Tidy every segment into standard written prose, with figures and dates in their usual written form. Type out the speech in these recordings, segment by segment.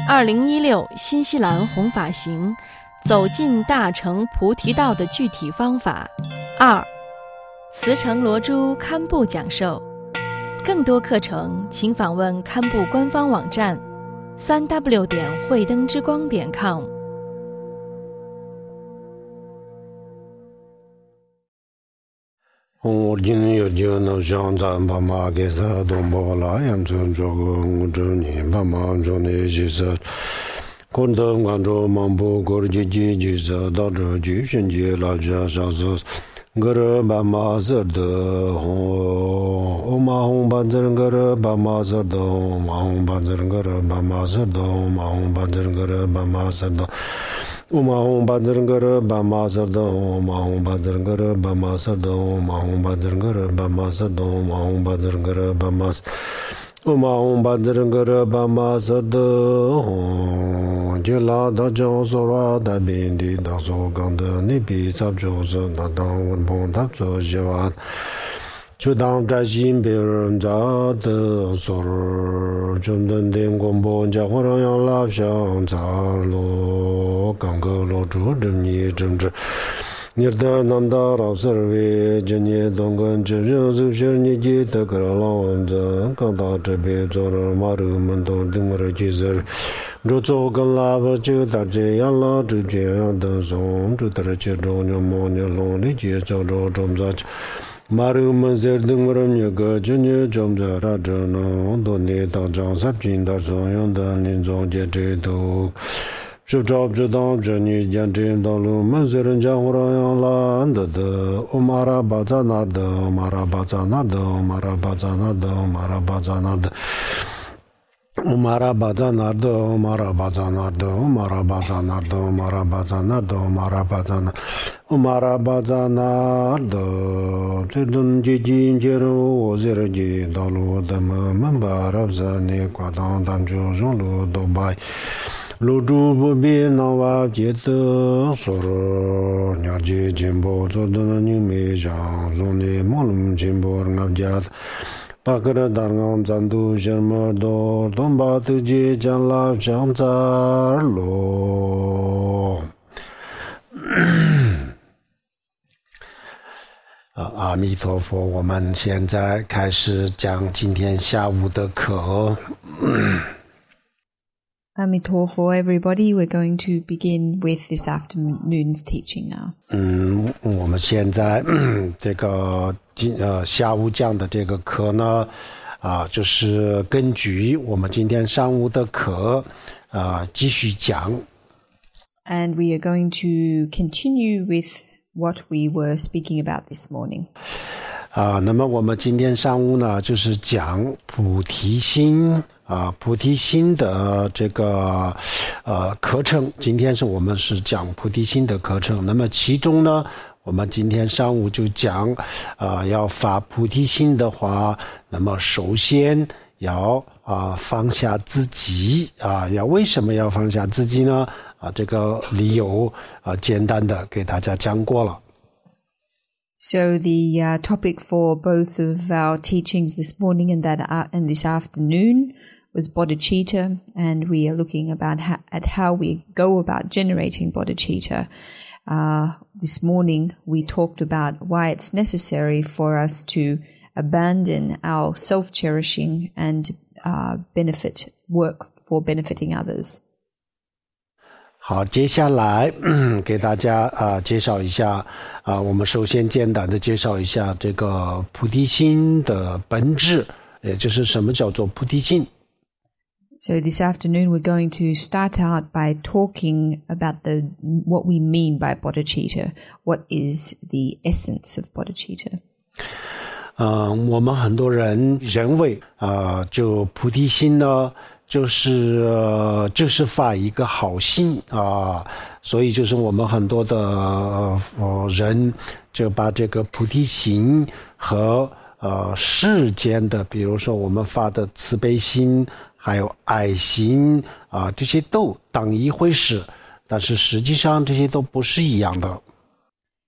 2016新西兰红发行走进大乘菩提道的具体方法2，慈诚罗珠堪布讲授。更多课程请访问堪布官方网站3w 慧灯之光.com。 我今有就能想咱爸妈给啥东波啦，养成这个我这年爸妈做那些事，可能按照忙不过的节奏到这就选择了这啥子，个人爸妈是的，我妈红班子人个人爸妈是的，妈红班子人个人爸妈是的，妈红班子人个人爸妈是的。马红巴子人个人把马色的，马红巴子人个人把马色的，马红巴子人个人把马色的，马红巴子人个人把马色，马红巴子人个人把马色的，就拉到江苏拉大边的大苏港的那边差就是那当文鹏他做些话。就当在新别人家的所儿，就能电广播家伙让要老乡杂罗，刚个罗主正义政治。你的南大老师为今年东跟真人就是你记得个老文子，刚到这边做了马路门都定我的其实。就做跟拉不就大这样了，就这样的送，就在这中就莫你弄的节奏着中在。马路门在等我们那个今年中在那这呢，多年到张三金到所有的年终节这都，就找不到这你讲这道路门在人家我让烂的，我马拉巴在那的，马拉巴在那的，马拉巴在那的，马拉巴在那的。Umara bazanardo, umara bazanardo, umara bazanardo, umara bazanardo, umara bazanardo, umara bazanardo. 这顿节节节路我这儿节道路的门把拉子呢，挂当当就上路都白。路主不必那瓦节的所罗，娘节进步做的那你没上，从你马路进步俺家的。巴克的当俺咱都什么多，东巴都接将老乡在路。阿弥陀佛，我们现在开始讲今天下午的课。 阿弥陀佛 everybody, we're going to begin with this afternoon's teaching now. 我们现在这个下午讲的这个课呢，就是根据我们今天上午的课继续讲。 And we are going to continue with what we were speaking about this morning. 那么我们今天上午呢，就是讲菩提心。菩提心的这个课程，今天我们是讲菩提心的课程。那么其中呢，我们今天上午就讲要发菩提心的话，那么首先要放下自己要为什么要放下自己呢？这个理由简单的给大家讲过了。 So the topic for both of our teachings this morning and this afternoon was bodhicitta, and we are looking at how we go about generating bodhicitta. This morning we talked about why it's necessary for us to abandon our self-cherishing and work for benefiting others. 好，接下来给大家介绍一下我们首先简单的介绍一下这个菩提心的本质，也就是什么叫做菩提心。 So this afternoon we're going to start out by talking about what we mean by bodhicitta. What is the essence of bodhicitta? 我们很多人认为就菩提心呢，就是发一个好心所以就是我们很多的人就把这个菩提心和世间的，比如说我们发的慈悲心还有爱心这些都当一回事，但是实际上这些都不是一样的。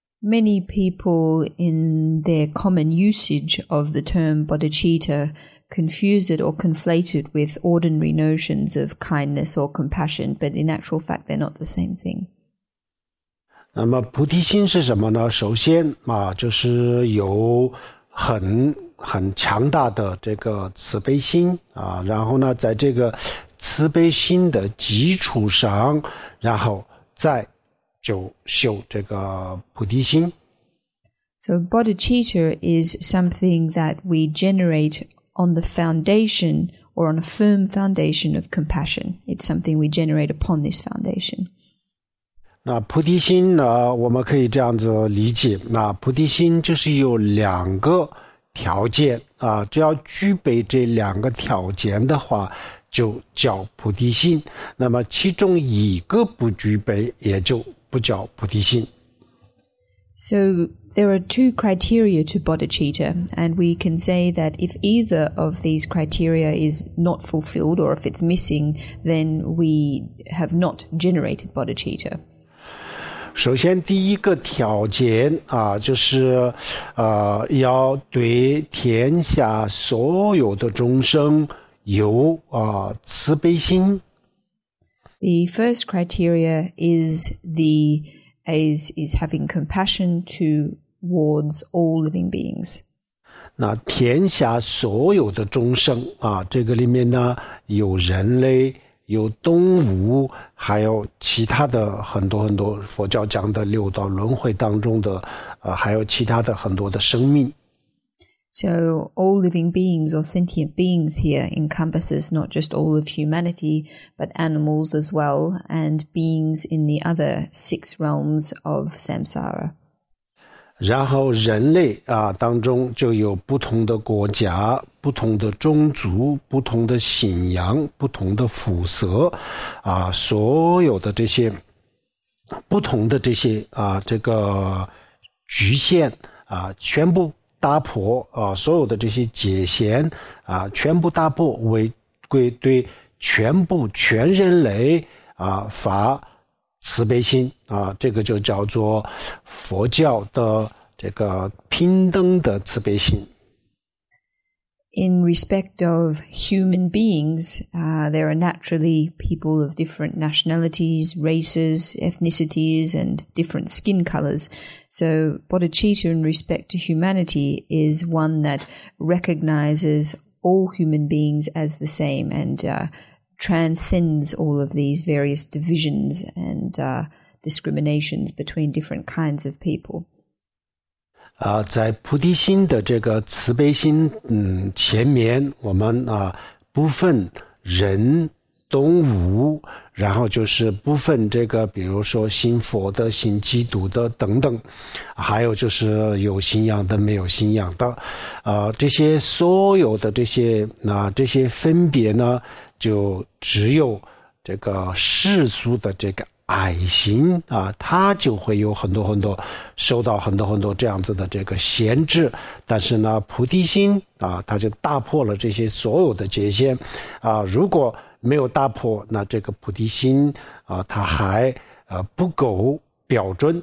Many people in their common usage of the term bodhicitta confused or conflated with ordinary notions of kindness or compassion, but in actual fact, they're not the same thing. 那么菩提心是什么呢？首先就是有很强大的这个慈悲心然后呢，在这个慈悲心的基础上，然后再就修这个菩提心。 So bodhicitta is something that we generate on the foundation or on a firm foundation of compassion. It's something we generate upon this foundation. 那菩提心呢，我们可以这样子理解，那菩提心就是有2个条件只要具备这2个条件的话，就叫菩提心。那么其中一个不具备，也就不叫菩提心。 So there are 2 criteria to bodhicitta, and we can say that if either of these criteria is not fulfilled or if it's missing, then we have not generated bodhicitta. 首先第一个条件就是要对天下所有的众生有慈悲心。 The first criteria is having compassion towards all living beings. 那天下所有的众生这个里面呢，有人类，有动物，还有其他的很多佛教讲的六道轮回当中的还有其他的很多的生命。 So all living beings or sentient beings here encompasses not just all of humanity, but animals as well, and beings in the other 6 realms of samsara. 然后人类当中就有不同的国家，不同的种族，不同的信仰，不同的肤色所有的这些不同的这些这个局限全部打破所有的这些界限全部打破，为归对全人类发慈悲心这个就叫做佛教的这个平等的慈悲心。 In respect of human beings, there are naturally people of different nationalities, races, ethnicities, and different skin colors. So bodhicitta in respect to humanity is one that recognizes all human beings as the same and transcends all of these various divisions and discriminations between different kinds of people. 在菩提心的这个慈悲心前面，我们不分人动物，然后就是不分这个比如说信佛的信基督的等等，还有就是有信仰的没有信仰的这些所有的这些分别呢，就只有这个世俗的这个爱心它就会有很多受到很多这样子的这个限制。但是呢，菩提心它就打破了这些所有的界限如果没有打破，那这个菩提心它还不够标准。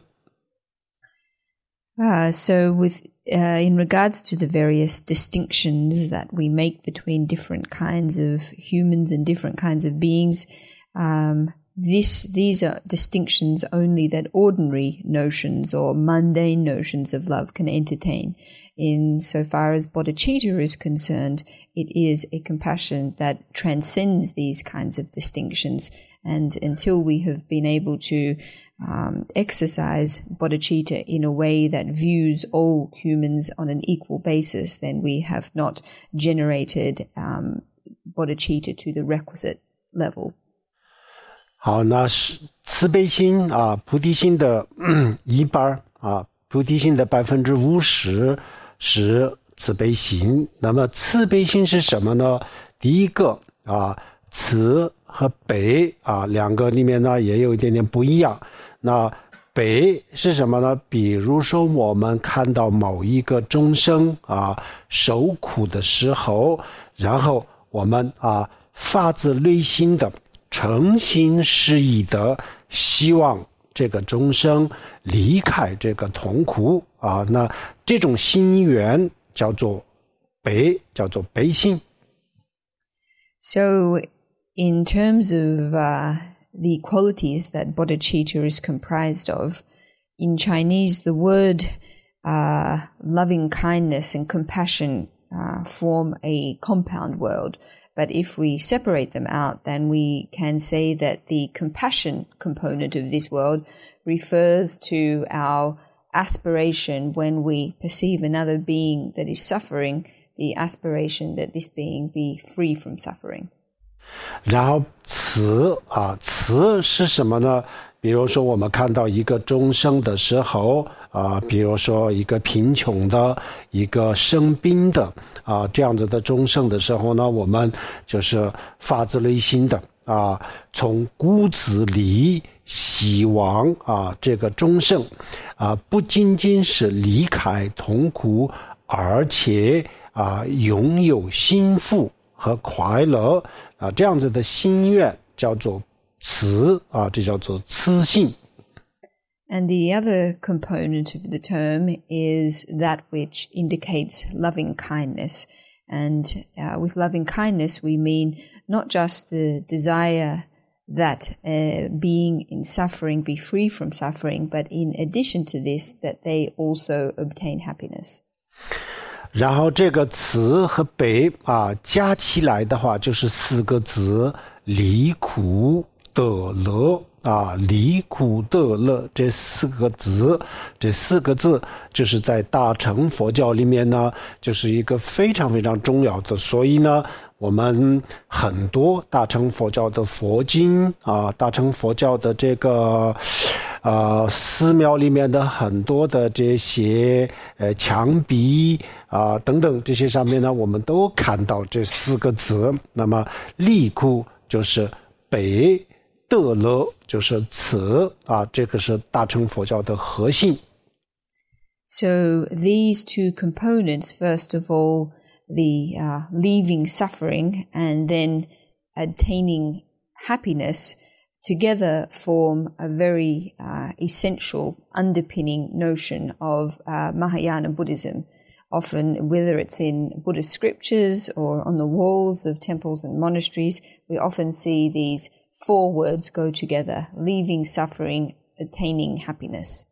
So with in regards to the various distinctions that we make between different kinds of humans and different kinds of beings, these are distinctions only that ordinary notions or mundane notions of love can entertain. In so far as bodhicitta is concerned, it is a compassion that transcends these kinds of distinctions. And until we have been able to exercise bodhicitta in a way that views all humans on an equal basis, then we have not generated bodhicitta to the requisite level. 好，那是慈悲心菩提心的一半菩提心的50%是慈悲心。那么慈悲心是什么呢？第一个慈和悲两个里面呢也有一点点不一样。那悲是什么呢？比如说我们看到某一个众生受苦的时候，然后我们发自内心的诚心实意的希望这个众生离开这个痛苦那这种心愿叫做悲心 So in terms of the qualities that bodhicitta is comprised of, in Chinese the word loving kindness and compassion form a compound word. But if we separate them out, then we can say that the compassion component of this word refers to our aspiration when we perceive another being that is suffering, the aspiration that this being be free from suffering. 然后慈是什么呢？比如说我们看到一个众生的时候比如说一个贫穷的一个生病的这样子的众生的时候呢，我们就是发自内心的从骨子里希望这个众生不仅仅是离开痛苦，而且拥有幸福和快乐这样子的心愿叫做慈这叫做慈心。 And the other component of the term is that which indicates loving kindness. And with loving kindness, we mean not just the desire that being in suffering be free from suffering, but in addition to this, that they also obtain happiness. 然后这个慈和悲加起来的话就是4个字，离苦得乐离苦得乐，这4个字就是在大乘佛教里面呢，就是一个非常非常重要的。所以呢，我们很多大乘佛教的佛经大乘佛教的这个寺庙里面的很多的这些墙壁等等这些上面呢，我们都看到这4个字。那么离苦就是悲，得乐就是慈这个是大乘佛教的核心。 So these two components, first of all, the leaving suffering and then attaining happiness, together form a very essential underpinning notion of Mahayana Buddhism. Often, whether it's in Buddhist scriptures or on the walls of temples and monasteries, we often see these 4 words go together: leaving suffering, attaining happiness.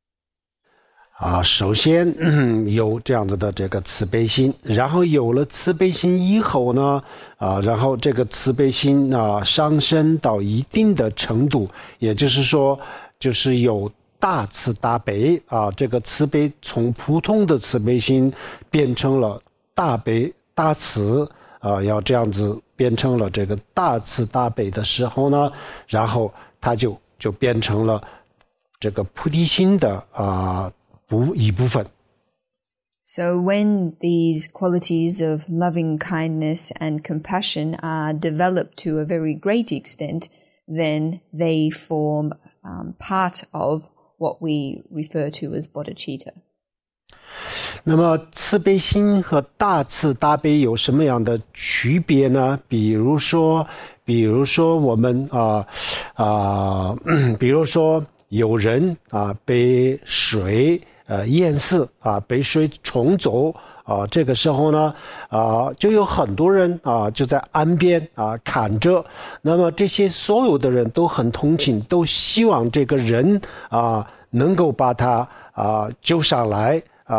首先有这样子的这个慈悲心，然后有了慈悲心以后呢然后这个慈悲心上升到一定的程度，也就是说就是有大慈大悲这个慈悲从普通的慈悲心变成了大悲大慈要这样子变成了这个大慈大悲的时候呢，然后它就变成了这个菩提心的一部分。 So when these qualities of loving kindness and compassion are developed to a very great extent, then they form part of what we refer to as bodhicitta. 那么慈悲心和大慈大悲有什么样的区别呢？比如说我们比如说有人被水淹死被水冲走这个时候呢就有很多人就在岸边看着，那么这些所有的人都很同情，都希望这个人能够把他救上来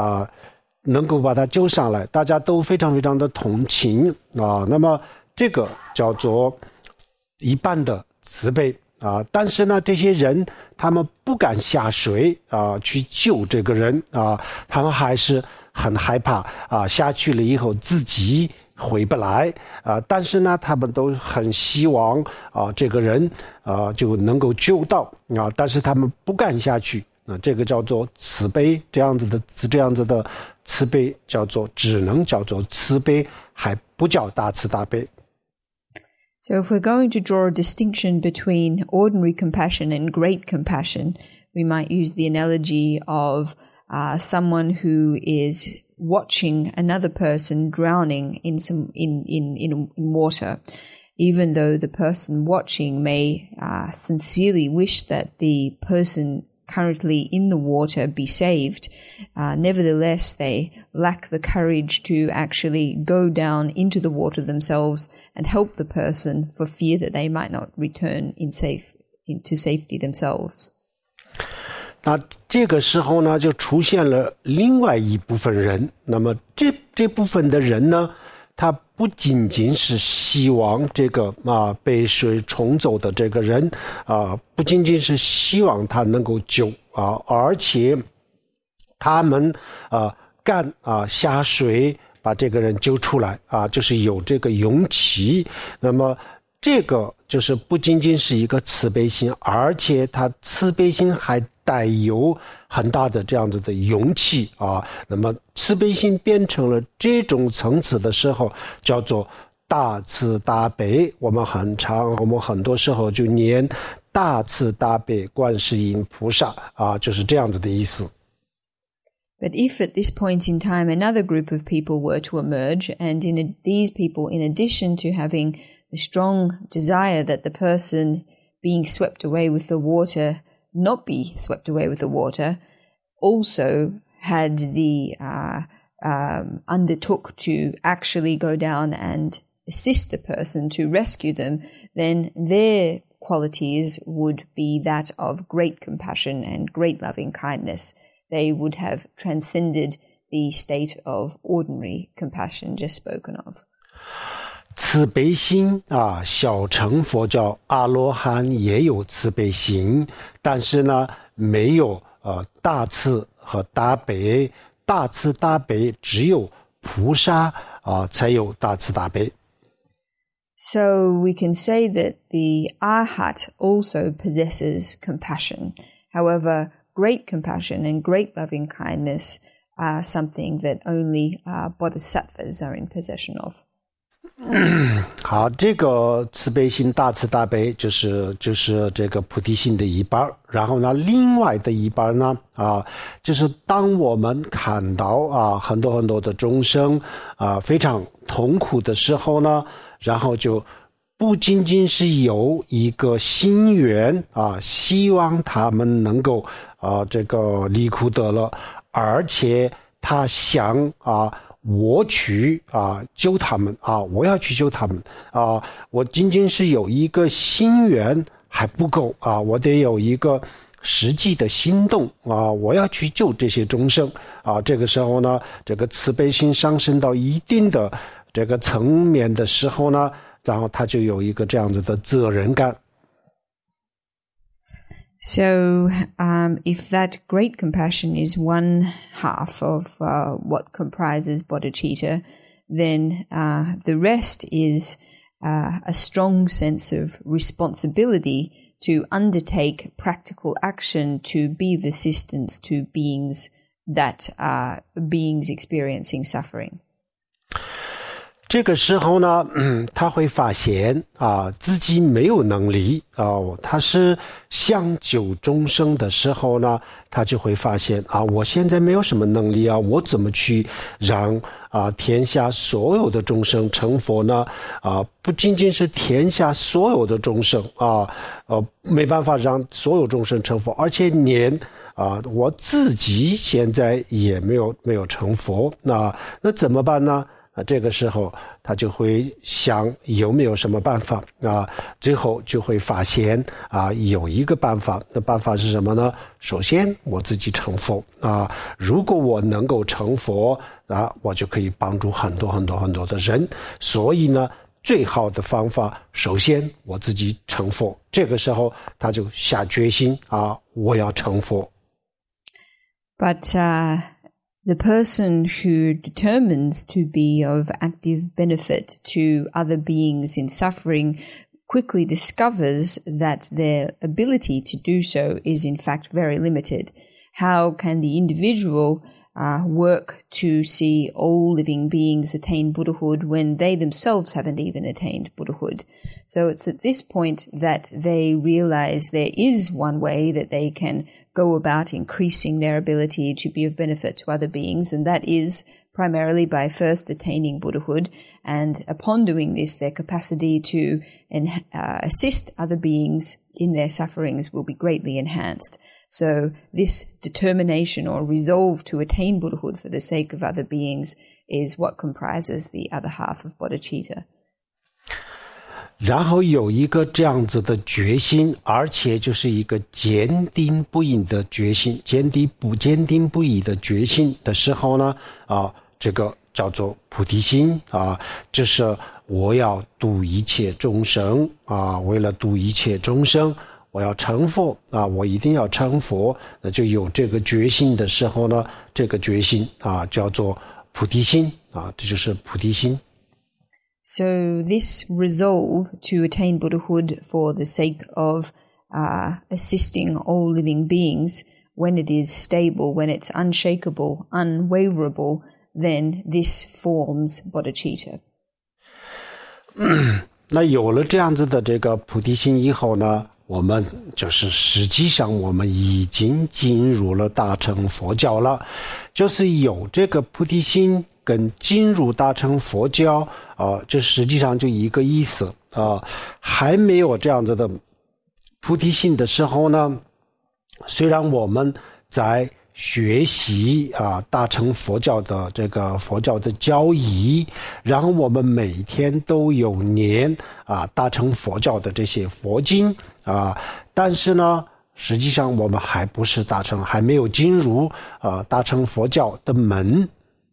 大家都非常非常的同情那么这个叫做一般的慈悲但是呢这些人他们不敢下水去救这个人他们还是很害怕下去了以后自己回不来但是呢他们都很希望这个人就能够救到但是他们不敢下去这个叫做慈悲，这样子的慈悲只能叫做慈悲，还不叫大慈大悲。 So if we're going to draw a distinction between ordinary compassion and great compassion, we might use the analogy of someone who is watching another person drowning in water. Even though the person watching may sincerely wish that the person currently in the water be saved. Nevertheless, they lack the courage to actually go down into the water themselves and help the person for fear that they might not return into safety themselves. 那这个时候呢，就出现了另外一部分人。那么这部分的人呢，他不仅仅是希望这个被水冲走的这个人不仅仅是希望他能够救而且他们敢下水把这个人救出来就是有这个勇气。那么这个就是不仅仅是一个慈悲心，而且他慈悲心还带有很大的这样子的勇气那么慈悲心变成了这种层次的时候，叫做大慈大悲。我们很多时候就念大慈大悲观世音菩萨就是这样子的意思。 But if at this point in time another group of people were to emerge, and these people, in addition to having the strong desire that the person being swept away with the water not be swept away with the water, also had the undertook to actually go down and assist the person to rescue them, then their qualities would be that of great compassion and great loving kindness. They would have transcended the state of ordinary compassion just spoken of. 慈悲心小乘佛教阿罗汉也有慈悲心，但是呢没有大慈和大悲。大慈大悲只有菩萨才有大慈大悲。 So we can say that the Arhat also possesses compassion. However, great compassion and great loving kindness are something that only bodhisattvas are in possession of. 好，这个慈悲心大慈大悲就是这个菩提心的一半。然后呢，另外的一半呢就是当我们看到很多很多的众生非常痛苦的时候呢，然后就不仅仅是有一个心愿希望他们能够这个离苦得乐，而且他想我去救他们我要去救他们我仅仅是有一个心愿还不够我得有一个实际的行动我要去救这些众生这个时候呢，这个慈悲心上升到一定的这个层面的时候呢，然后他就有一个这样子的责任感。 So, if that great compassion is one half of what comprises bodhicitta, then the rest is a strong sense of responsibility to undertake practical action to be of assistance to beings that are beings experiencing suffering. 这个时候呢他会发现自己没有能力他是想救众生的时候呢，他就会发现我现在没有什么能力我怎么去让天下所有的众生成佛呢不仅仅是天下所有的众生没办法让所有众生成佛，而且连我自己现在也没有成佛那怎么办呢？这个时候他就会想有没有什么办法最后就会发现有一个办法。那办法是什么呢？首先我自己成佛如果我能够成佛我就可以帮助很多很多很多的人。所以呢最好的方法首先我自己成佛。这个时候他就下决心我要成佛。 But the person who determines to be of active benefit to other beings in suffering quickly discovers that their ability to do so is in fact very limited. How can the individual work to see all living beings attain Buddhahood when they themselves haven't even attained Buddhahood? So it's at this point that they realize there is one way that they can go about increasing their ability to be of benefit to other beings, and that is primarily by first attaining Buddhahood, and upon doing this, their capacity to assist other beings in their sufferings will be greatly enhanced. So this determination or resolve to attain Buddhahood for the sake of other beings is what comprises the other half of bodhicitta. 然后有一个这样子的决心，而且就是一个坚定不移的决心，坚定不移的决心的时候呢，这个叫做菩提心啊，就是我要度一切众生啊，为了度一切众生，我要成佛啊，我一定要成佛，那就有这个决心的时候呢，这个决心啊叫做菩提心啊，这就是菩提心。 So this resolve to attain Buddhahood for the sake of assisting all living beings, when it is stable, when it's unshakable, unwaverable, then this forms bodhicitta. 那有了这样子的这个菩提心以后呢，我们就是实际上我们已经进入了大乘佛教了，就是有这个菩提心跟进入大乘佛教这实际上就一个意思还没有这样子的菩提心的时候呢，虽然我们在学习大乘佛教的这个佛教的教义，然后我们每天都有念大乘佛教的这些佛经但是呢实际上我们还不是大乘，还没有进入大乘佛教的门。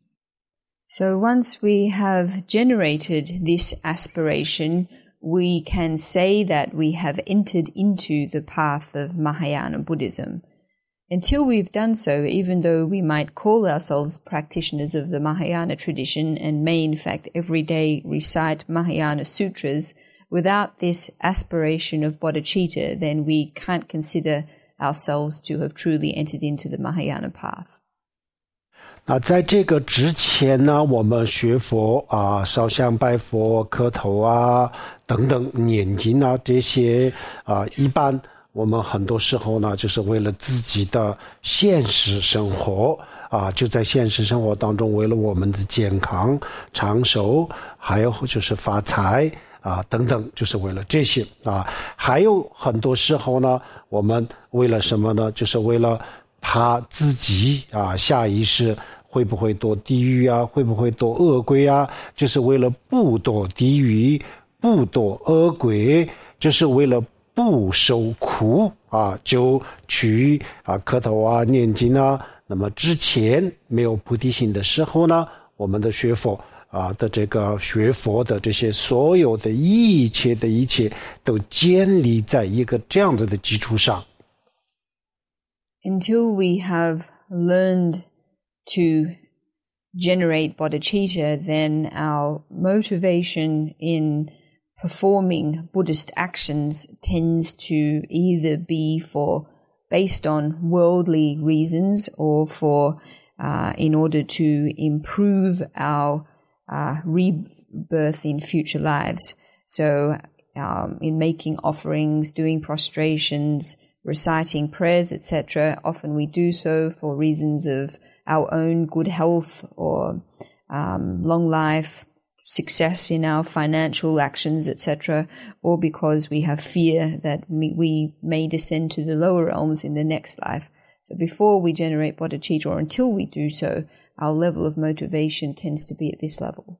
So once we have generated this aspiration, we can say that we have entered into the path of Mahayana Buddhism. Until we've done so, even though we might call ourselves practitioners of the Mahayana tradition and may in fact every day recite Mahayana sutras, without this aspiration of bodhicitta, then we can't consider ourselves to have truly entered into the Mahayana path. 那在这个之前呢，我们学佛烧香拜佛、磕头等等念经这些一般我们很多时候呢，就是为了自己的现实生活就在现实生活当中，为了我们的健康、长寿，还有就是发财等等，就是为了这些还有很多时候呢，我们为了什么呢？就是为了怕自己下一世会不会堕地狱会不会堕恶鬼就是为了不堕地狱、不堕恶鬼，就是为了不受苦就去磕头念经那么之前没有菩提心的时候呢，我们的学佛的这个学佛的这些所有的一切都建立在一个这样子的基础上。 Until we have learned to generate bodhicitta, then our motivation in performing Buddhist actions tends to either be based on worldly reasons or in order to improve our rebirth in future lives. So in making offerings, doing prostrations, reciting prayers, etc., often we do so for reasons of our own good health or long life, success in our financial actions, etc., or because we have fear that we may descend to the lower realms in the next life. So before we generate bodhicitta, or until we do so, our level of motivation tends to be at this level.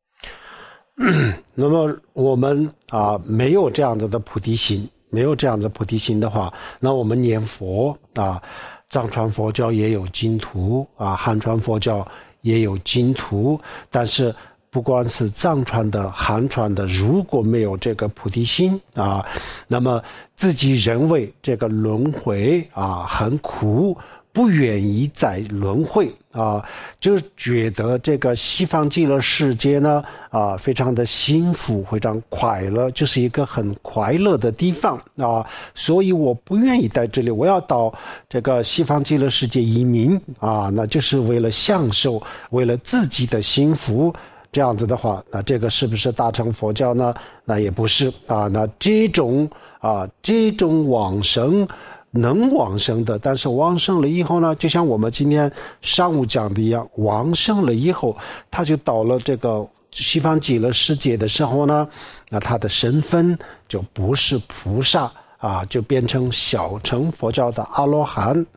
那么我们没有这样子的菩提心，没有这样子菩提心的话，那我们念佛藏传佛教也有净土汉传佛教也有净土，但是不管是藏传的、汉传的，如果没有这个菩提心那么自己认为这个轮回很苦，不愿意再轮回就觉得这个西方极乐世界呢非常的幸福，非常快乐，就是一个很快乐的地方所以我不愿意在这里，我要到这个西方极乐世界移民那就是为了享受，为了自己的幸福。这样子的话，那这个是不是大乘佛教呢？那也不是那这种往生能往生的，但是往生了以后呢，就像我们今天上午讲的一样，往生了以后，他就到了这个西方极乐世界的时候呢，那他的身份就不是菩萨啊，就变成小乘佛教的阿罗汉。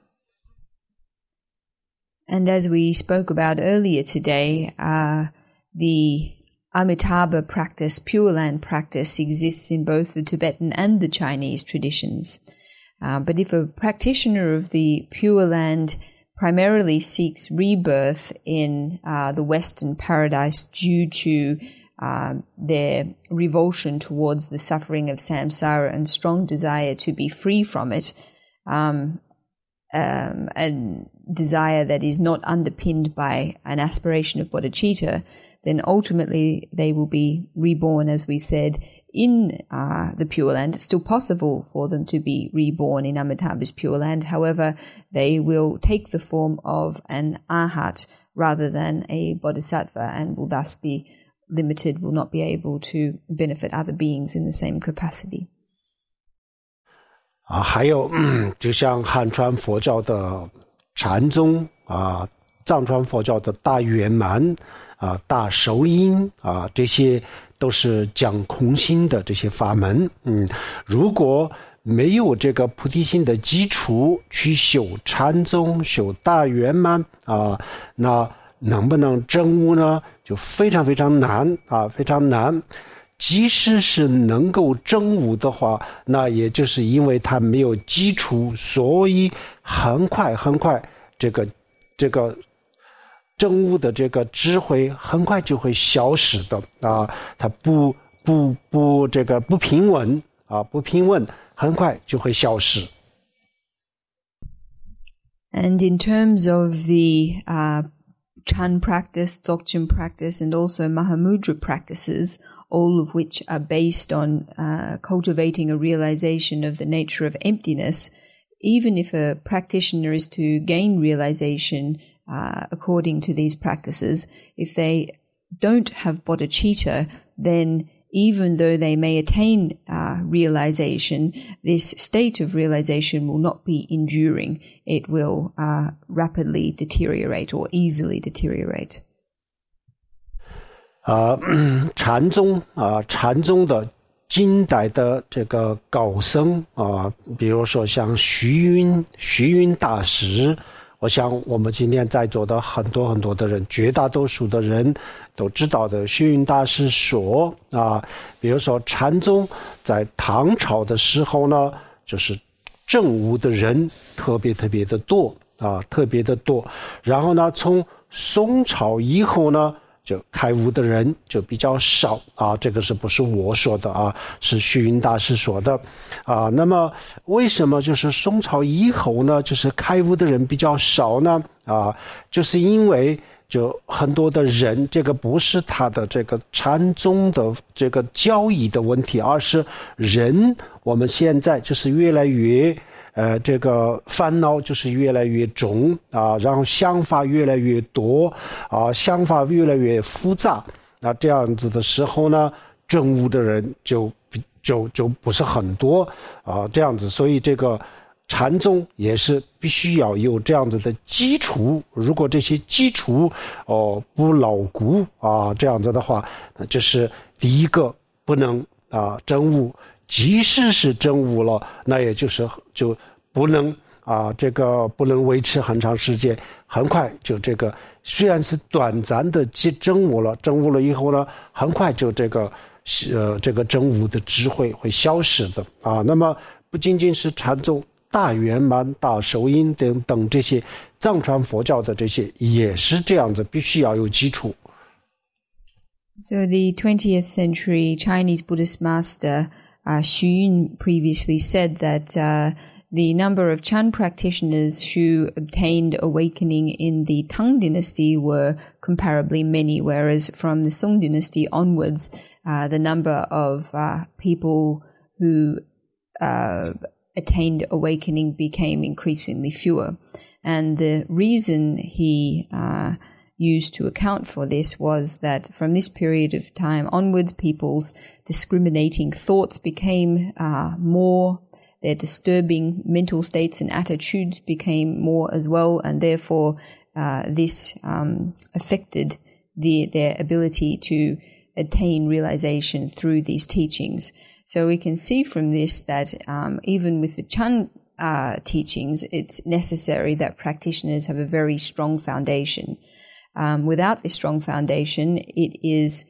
And as we spoke about earlier today, the Amitabha practice, Pure Land practice, exists in both the Tibetan and the Chinese traditions. But if a practitioner of the Pure Land primarily seeks rebirth in the Western paradise due to their revulsion towards the suffering of samsara and strong desire to be free from it, a desire that is not underpinned by an aspiration of bodhicitta, then ultimately they will be reborn, as we said, in the Pure Land. It's still possible for them to be reborn in Amitabha's Pure Land. However, they will take the form of an arhat rather than a bodhisattva and will thus be limited, will not be able to benefit other beings in the same capacity. 还有就像汉传佛教的禅宗啊，藏传佛教的大圆满啊、大手印啊，这些都是讲空心的这些法门。如果没有这个菩提心的基础去修禅宗、修大圆满啊，那能不能证悟呢？就非常非常难啊，非常难。即使是能够证悟的话，那也就是因为它没有基础，所以很快这个证悟的这个智慧很快就会消失的啊，它不平稳啊，不平稳，很快就会消失。 And in terms of the Chan practice, Dzogchen practice, and also Mahamudra practices, all of which are based on cultivating a realization of the nature of emptiness, even if a practitioner is to gain realization according to these practices, if they don't have bodhicitta, then even though they may attain realization, this state of realization will not be enduring. It will rapidly deteriorate or easily deteriorate. 禅宗的近代的这个高僧啊，比如说像虚云大师，我想我们今天在座的很多的人，绝大多数的人都知道的。虚云大师说啊，比如说禅宗在唐朝的时候呢，就是证悟的人特别的多啊，特别的多。然后呢，从宋朝以后呢，就开悟的人就比较少啊，这个是不是我说的啊？是虚云大师说的啊。那么为什么就是宋朝以后呢，就是开悟的人比较少呢？啊，就是因为就很多的人，这个不是他的这个禅宗的这个教义的问题，而是人我们现在就是越来越这个烦恼就是越来越重啊，然后想法越来越多啊，想法越来越复杂，那这样子的时候呢，证悟的人就不是很多啊，这样子，所以这个禅宗也是必须要有这样子的基础，如果这些基础不牢固啊，这样子的话，那就是第一个不能证悟。即使是证悟了，那也就不能这个不能维持很长时间，很快就这个虽然是短暂的证悟了以后呢，很快就这个证悟的智慧会消失的啊。那么不仅仅是禅宗大圆满、大手印等这些藏传佛教的这些也是这样子，必须要有基础。 So the 20th century Chinese Buddhist master Xu Yun previously said that the number of Chan practitioners who obtained awakening in the Tang dynasty were comparably many, whereas from the Song dynasty onwards, the number of people who attained awakening became increasingly fewer. And the reason he used to account for this was that from this period of time onwards, people's discriminating thoughts became more. their disturbing mental states and attitudes became more as well, and therefore this affected their ability to attain realization through these teachings. So we can see from this that even with the Chan teachings, it's necessary that practitioners have a very strong foundation. Without this strong foundation, it is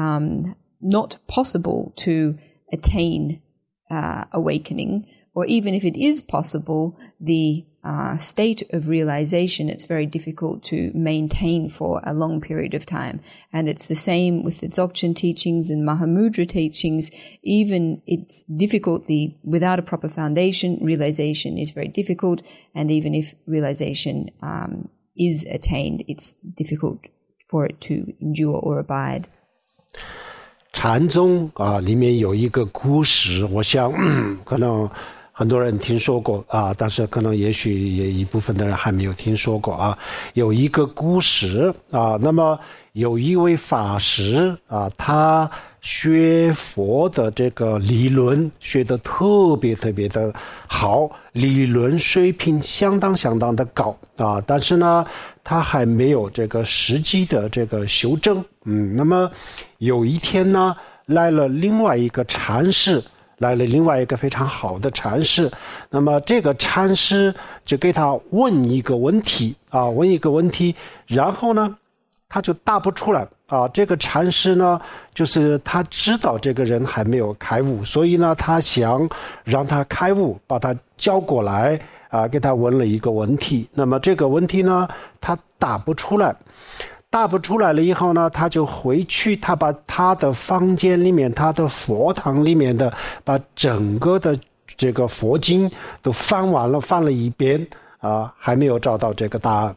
not possible to attain awakening, or even if it is possible, the state of realization, it's very difficult to maintain for a long period of time. And it's the same with the Dzogchen teachings and Mahamudra teachings. Even it's difficult, without a proper foundation, realization is very difficult. And even if realization is attained, it's difficult for it to endure or abide. 禅宗里面有一个故事，我想可能很多人听说过但是可能也许也一部分的人还没有听说过有一个故事那么有一位法师他学佛的这个理论学得特别特别的好，理论水平相当的高但是呢他还没有这个实际的这个修正那么有一天呢来了另外一个非常好的禅师，那么这个禅师就给他问一个问题然后呢他就答不出来这个禅师呢就是他知道这个人还没有开悟，所以呢他想让他开悟，把他叫过来给他问了一个问题，那么这个问题呢他答不出来了以后呢他就回去，他把他的房间里面他的佛堂里面的把整个的这个佛经都翻了一遍还没有找到这个答案。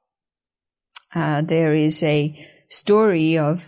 There is a story of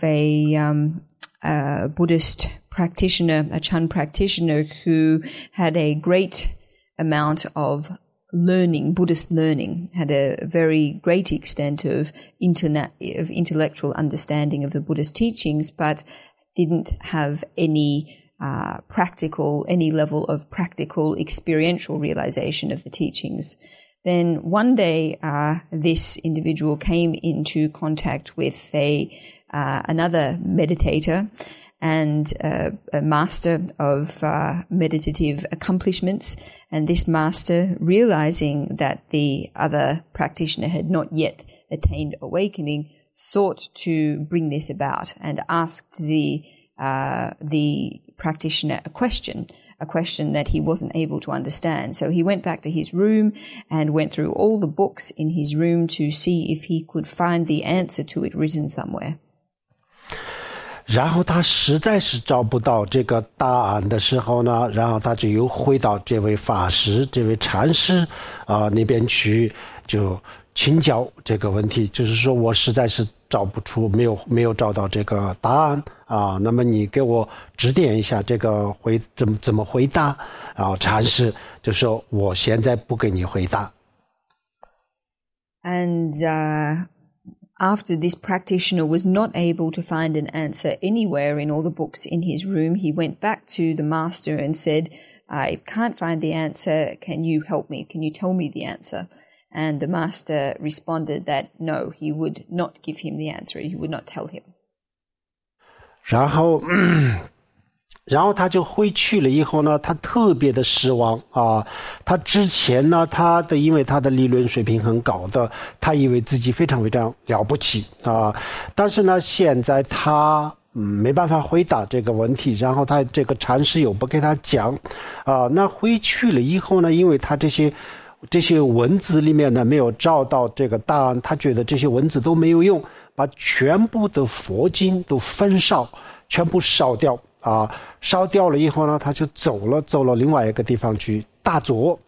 a Buddhist practitioner, a Chan practitioner, who had a great amount of learning, Buddhist learning, had a very great extent of intellectual understanding of the Buddhist teachings, but didn't have any level of practical experiential realization of the teachings. Then one day, this individual came into contact with another meditator and a master of meditative accomplishments. And this master, realizing that the other practitioner had not yet attained awakening, sought to bring this about and asked the practitioner a question that he wasn't able to understand. So he went back to his room and went through all the books in his room to see if he could find the answer to it written somewhere. 然后他实在是找不到这个答案的时候呢，然后他就又回到这位法师、这位禅师那边去，就请教这个问题，就是说我实在是找不出，没有找到这个答案那么你给我指点一下这个怎么回答？然后禅师就说我现在不给你回答。 And after this practitioner was not able to find an answer anywhere in all the books in his room, he went back to the master and said, I can't find the answer. Can you help me? Can you tell me the answer? And the master responded that no, he would not give him the answer. He would not tell him. 然后他就回去了以后呢，他特别的失望他之前呢，因为他的理论水平很高的，他以为自己非常非常了不起但是呢，现在他没办法回答这个问题，然后他这个禅师又不给他讲那回去了以后呢，因为他这些文字里面呢没有找到这个答案，他觉得这些文字都没有用，把全部的佛经都焚烧，全部烧掉烧掉了以后呢，他就走了另外一个地方去打坐。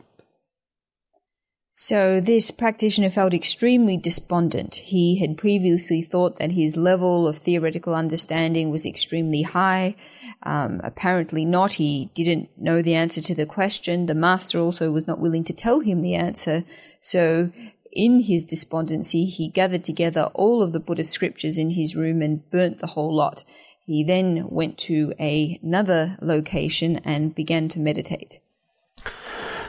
So this practitioner felt extremely despondent. He had previously thought that his level of theoretical understanding was extremely high. Apparently not. He didn't know the answer to the question. The master also was not willing to tell him the answer. So in his despondency, he gathered together all of the Buddhist scriptures in his room and burnt the whole lot. He then went to another location and began to meditate.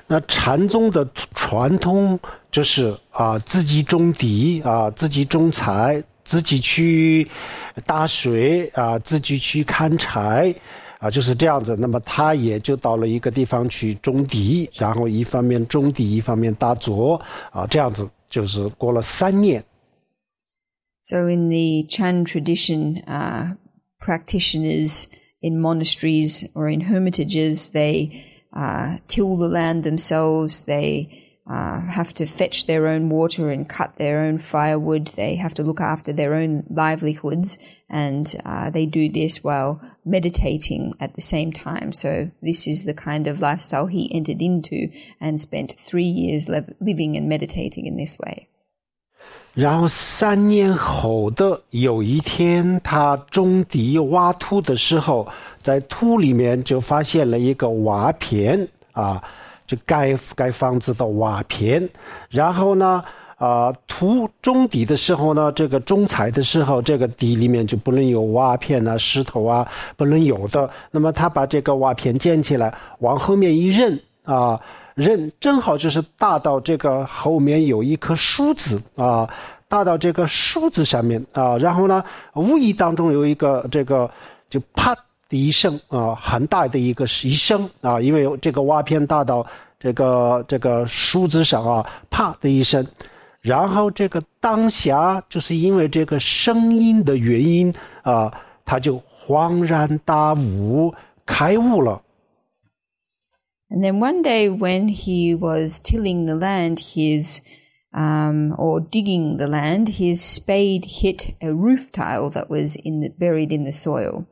那禅宗的传统就是自己种地自己种菜，自己去打水自己去砍柴就是这样子。那么他也就到了一个地方去种地，然后一方面种地一方面打坐这样子就是过了3年。 So in the Chan tradition, practitioners in monasteries or in hermitages, they till the land themselves, they have to fetch their own water and cut their own firewood. They have to look after their own livelihoods, and they do this while meditating at the same time. So this is the kind of lifestyle he entered into and spent 3 years living and meditating in this way. 然后3年后的有一天，他种地挖土的时候，在土里面就发现了一个瓦片就盖房子的瓦片。然后呢种地的时候呢，这个种菜的时候，这个地里面就不能有瓦片石头不能有的。那么他把这个瓦片捡起来往后面一扔正好就是打到这个后面有一棵树子打到这个树子上面然后呢无意当中有一个这个就啪的一声很大的一声因为这个瓦片打到这个树子上啪的一声。然后这个当下就是因为这个声音的原因他就恍然大悟，开悟了。 And then one day when he was tilling the land, or digging the land, his spade hit a roof tile that was buried in the soil.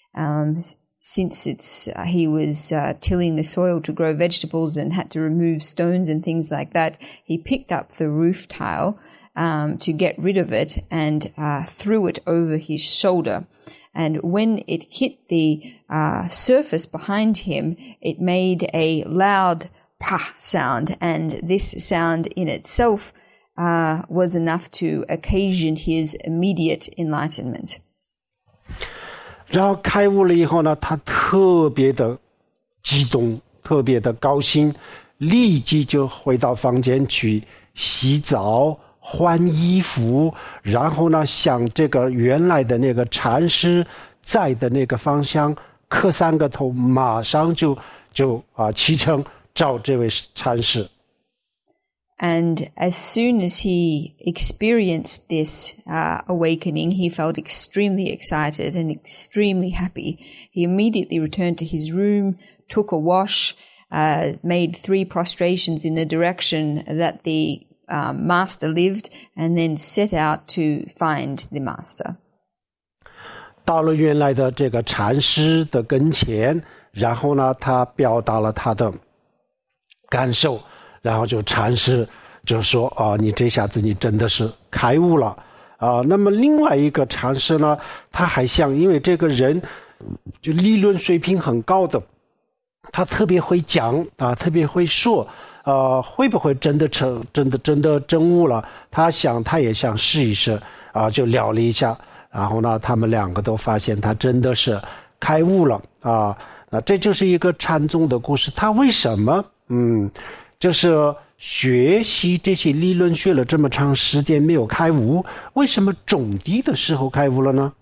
Since he was tilling the soil to grow vegetables and had to remove stones and things like that, he picked up the roof tile to get rid of it and threw it over his shoulder. And when it hit the surface behind him, it made a loud pa sound. And this sound in itself was enough to occasion his immediate enlightenment. 然后开悟了以后呢，他特别的激动，特别的高兴，立即就回到房间去洗澡换衣服，然后呢向这个原来的那个禅师在的那个方向磕3个头，马上就启程找这位禅师。 And as soon as he experienced this awakening, he felt extremely excited and extremely happy. He immediately returned to his room, took a wash, made 3 prostrations in the direction that the master lived, and then set out to find the master. 到了原来的这个禅师的跟前，然后呢他表达了他的感受，然后就禅师就说你这下子你真的是开悟了那么另外一个禅师呢，他还想，因为这个人就理论水平很高的，他特别会讲特别会说会不会真的证悟了，他也想试一试就聊了一下，然后呢他们2个都发现他真的是开悟了那这就是一个禅宗的故事。他为什么就是学习这些理论学了这么长时间没有开悟，为什么种地的时候开悟了呢？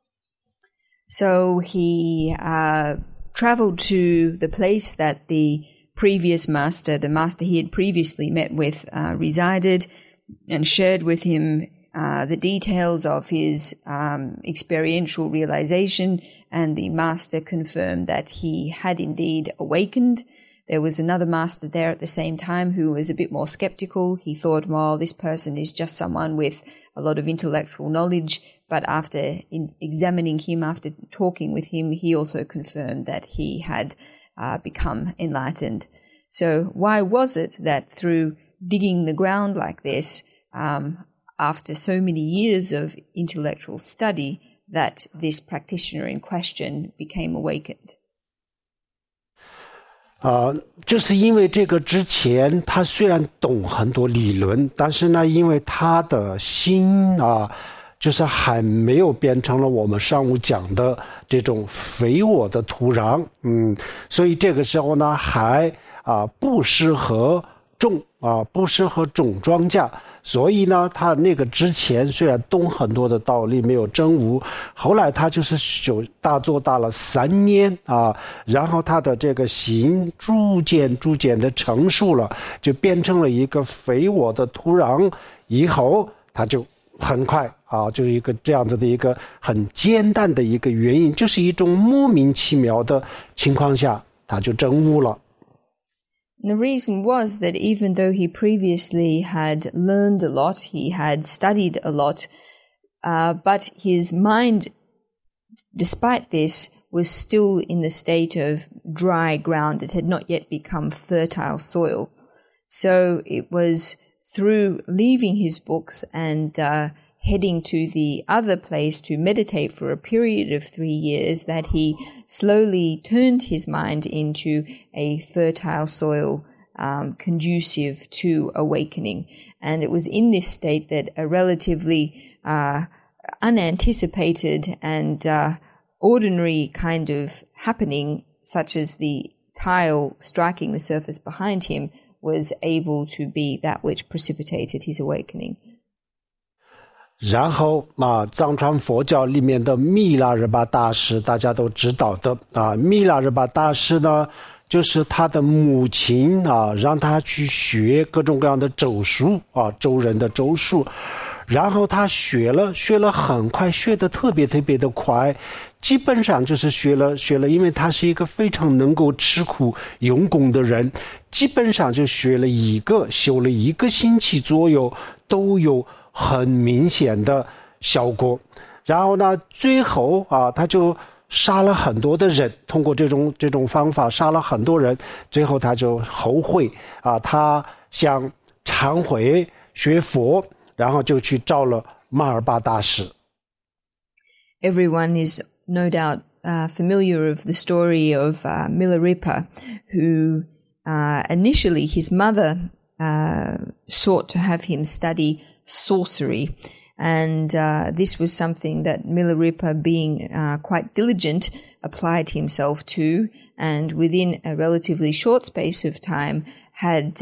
So he traveled to the place that the previous master, the master he had previously met with, resided, and shared with him the details of his experiential realization, and the master confirmed that he had indeed awakened. There was another master there at the same time who was a bit more skeptical. He thought, well, this person is just someone with a lot of intellectual knowledge. But after examining him, after talking with him, he also confirmed that he had become enlightened. So why was it that through digging the ground like this, after so many years of intellectual study, that this practitioner in question became awakened? 就是因为这个之前他虽然懂很多理论，但是呢因为他的心就是还没有变成了我们上午讲的这种非我的土壤所以这个时候呢还不适合种庄稼，所以呢他那个之前虽然懂很多的道理没有证悟，后来他就是做大了3年然后他的这个心逐渐的成熟了，就变成了一个肥沃的土壤，以后他就很快就是一个这样子的一个很简单的一个原因，就是一种莫名其妙的情况下他就证悟了。 And the reason was that even though he previously had learned a lot, he had studied a lot, but his mind, despite this, was still in the state of dry ground. It had not yet become fertile soil. So it was through leaving his books and heading to the other place to meditate for a period of 3 years that he slowly turned his mind into a fertile soil conducive to awakening. And it was in this state that a relatively unanticipated and ordinary kind of happening, such as the tile striking the surface behind him, was able to be that which precipitated his awakening. 然后藏传佛教里面的密拉日巴大师大家都知道的密拉日巴大师呢，就是他的母亲让他去学各种各样的咒术咒人的咒术，然后他学了很快，学得特别的快，基本上就是学了，因为他是一个非常能够吃苦用功的人，基本上就修了1个星期左右，都有很明显的效果。然后呢，最后他就杀了很多的人，通过这种方法杀了很多人，最后他就后悔他想忏悔学佛，然后就去找了马尔巴大师。 Everyone is no doubt familiar of the story of Milarepa, who initially his mother sought to have him study sorcery, and this was something that Milarepa, being quite diligent, applied himself to, and within a relatively short space of time had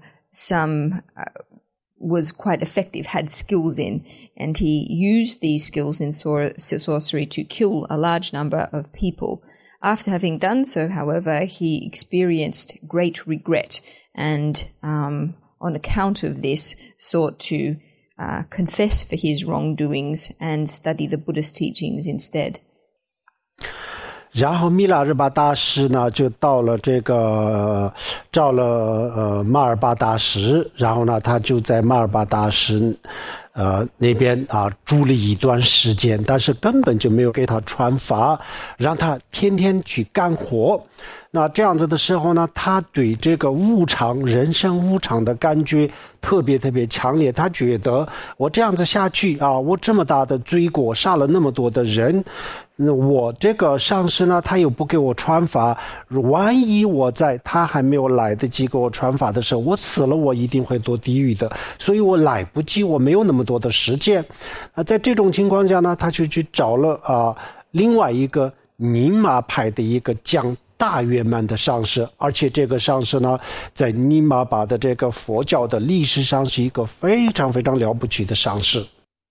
was quite effective, had skills in, and he used these skills in sorcery to kill a large number of people. After having done so, however, he experienced great regret, and on account of this sought to confess for his wrongdoings and study the Buddhist teachings instead. 然后密拉日巴大师呢就到了找了马尔巴大师，然后呢他就在马尔巴大师那边住了一段时间，但是根本就没有给他传法，让他天天去干活。那这样子的时候呢，他对这个人生无常的感觉特别强烈，他觉得我这样子下去我这么大的罪过，杀了那么多的人，我这个上师呢他又不给我传法，万一他还没有来得及给我传法的时候，我死了我一定会堕地狱的，所以我来不及，我没有那么多的时间。在这种情况下呢，他就去找了另外一个宁玛派的一个讲大圆满的上师，而且这个上师呢在尼玛巴的这个佛教的历史上是一个非常了不起的上师。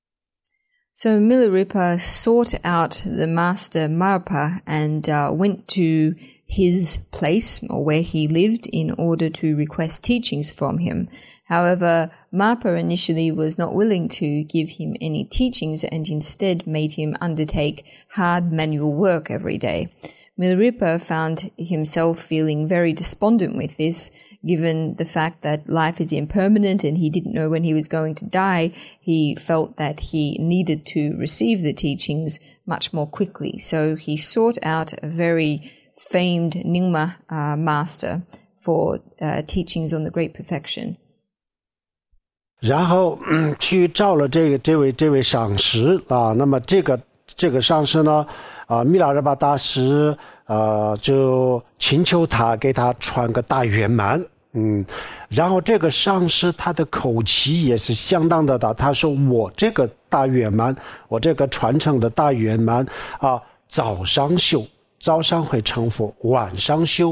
So Milarepa sought out the master Marpa and went to his place or where he lived in order to request teachings from him. However, Marpa initially was not willing to give him any teachings and instead made him undertake hard manual work every day. Milarepa found himself feeling very despondent with this, given the fact that life is impermanent and he didn't know when he was going to die. He felt that he needed to receive the teachings much more quickly. So he sought out a very famed Nyingma master for teachings on the Great Perfection. 然后去找了这位上师那么这个上师呢密拉日巴大师就请求他给他传个大圆满然后这个上师他的口气也是相当的大，他说我这个大圆满，我这个传承的大圆满早上修，早上会成佛，晚上修，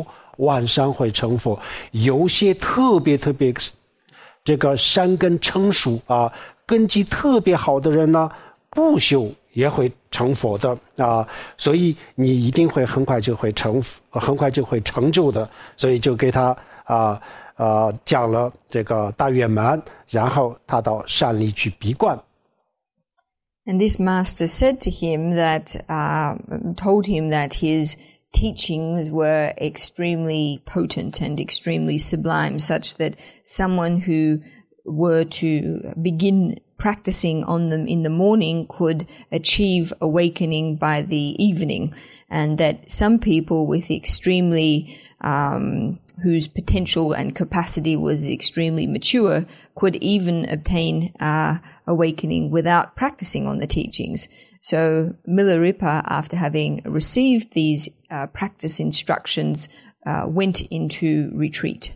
晚上会成佛，有些特别这个善根成熟啊，根基特别好的人呢，不修也会成佛的啊，所以你一定会很快就会成就的，所以就给他讲了这个大圆满，然后他到山里去闭关。 And this master said to him that, told him that his teachings were extremely potent and extremely sublime, such that someone who were to begin practicing on them in the morning could achieve awakening by the evening, and that some people with extremely whose potential and capacity was extremely mature could even obtain awakening without practicing on the teachings. So Milarepa, after having received these practice instructions, went into retreat.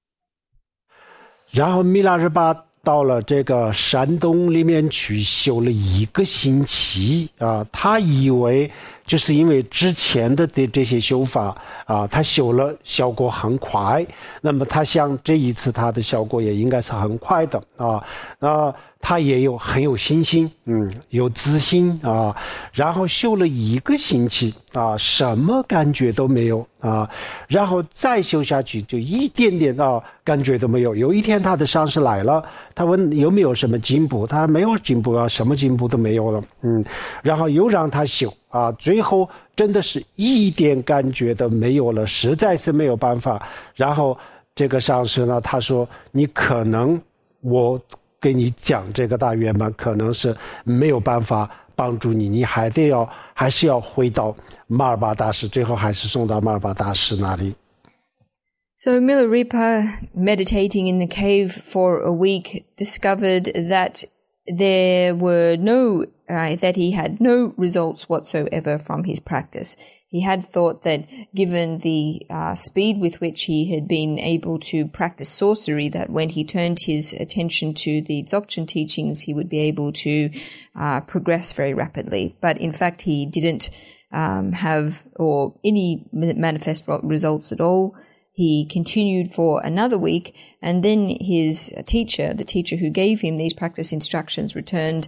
然后米拉日巴到了这个山洞里面去修了1个星期啊，他以为就是因为之前的这些修法啊，他修了效果很快，那么他想这一次他的效果也应该是很快的啊，他也很有信心，有自信啊，然后修了1个星期啊，什么感觉都没有啊，然后再修下去就一点点感觉都没有。有一天他的上师来了，他问有没有什么进步，他没有进步啊，什么进步都没有了，然后又让他修啊，最后真的是一点感觉都没有了，实在是没有办法。然后这个上师呢，他说你可能我给你讲这个大圆满可能是没有办法帮助你，你还是要回到马尔巴大师，最后还是送到马尔巴大师那里。 So Milarepa, meditating in the cave for a week, discovered that there were that he had no results whatsoever from his practice. He had thought that given the speed with which he had been able to practice sorcery, that when he turned his attention to the Dzogchen teachings, he would be able to progress very rapidly. But in fact, he didn't have any manifest results at all. He continued for another week, and then his teacher, the teacher who gave him these practice instructions, returned.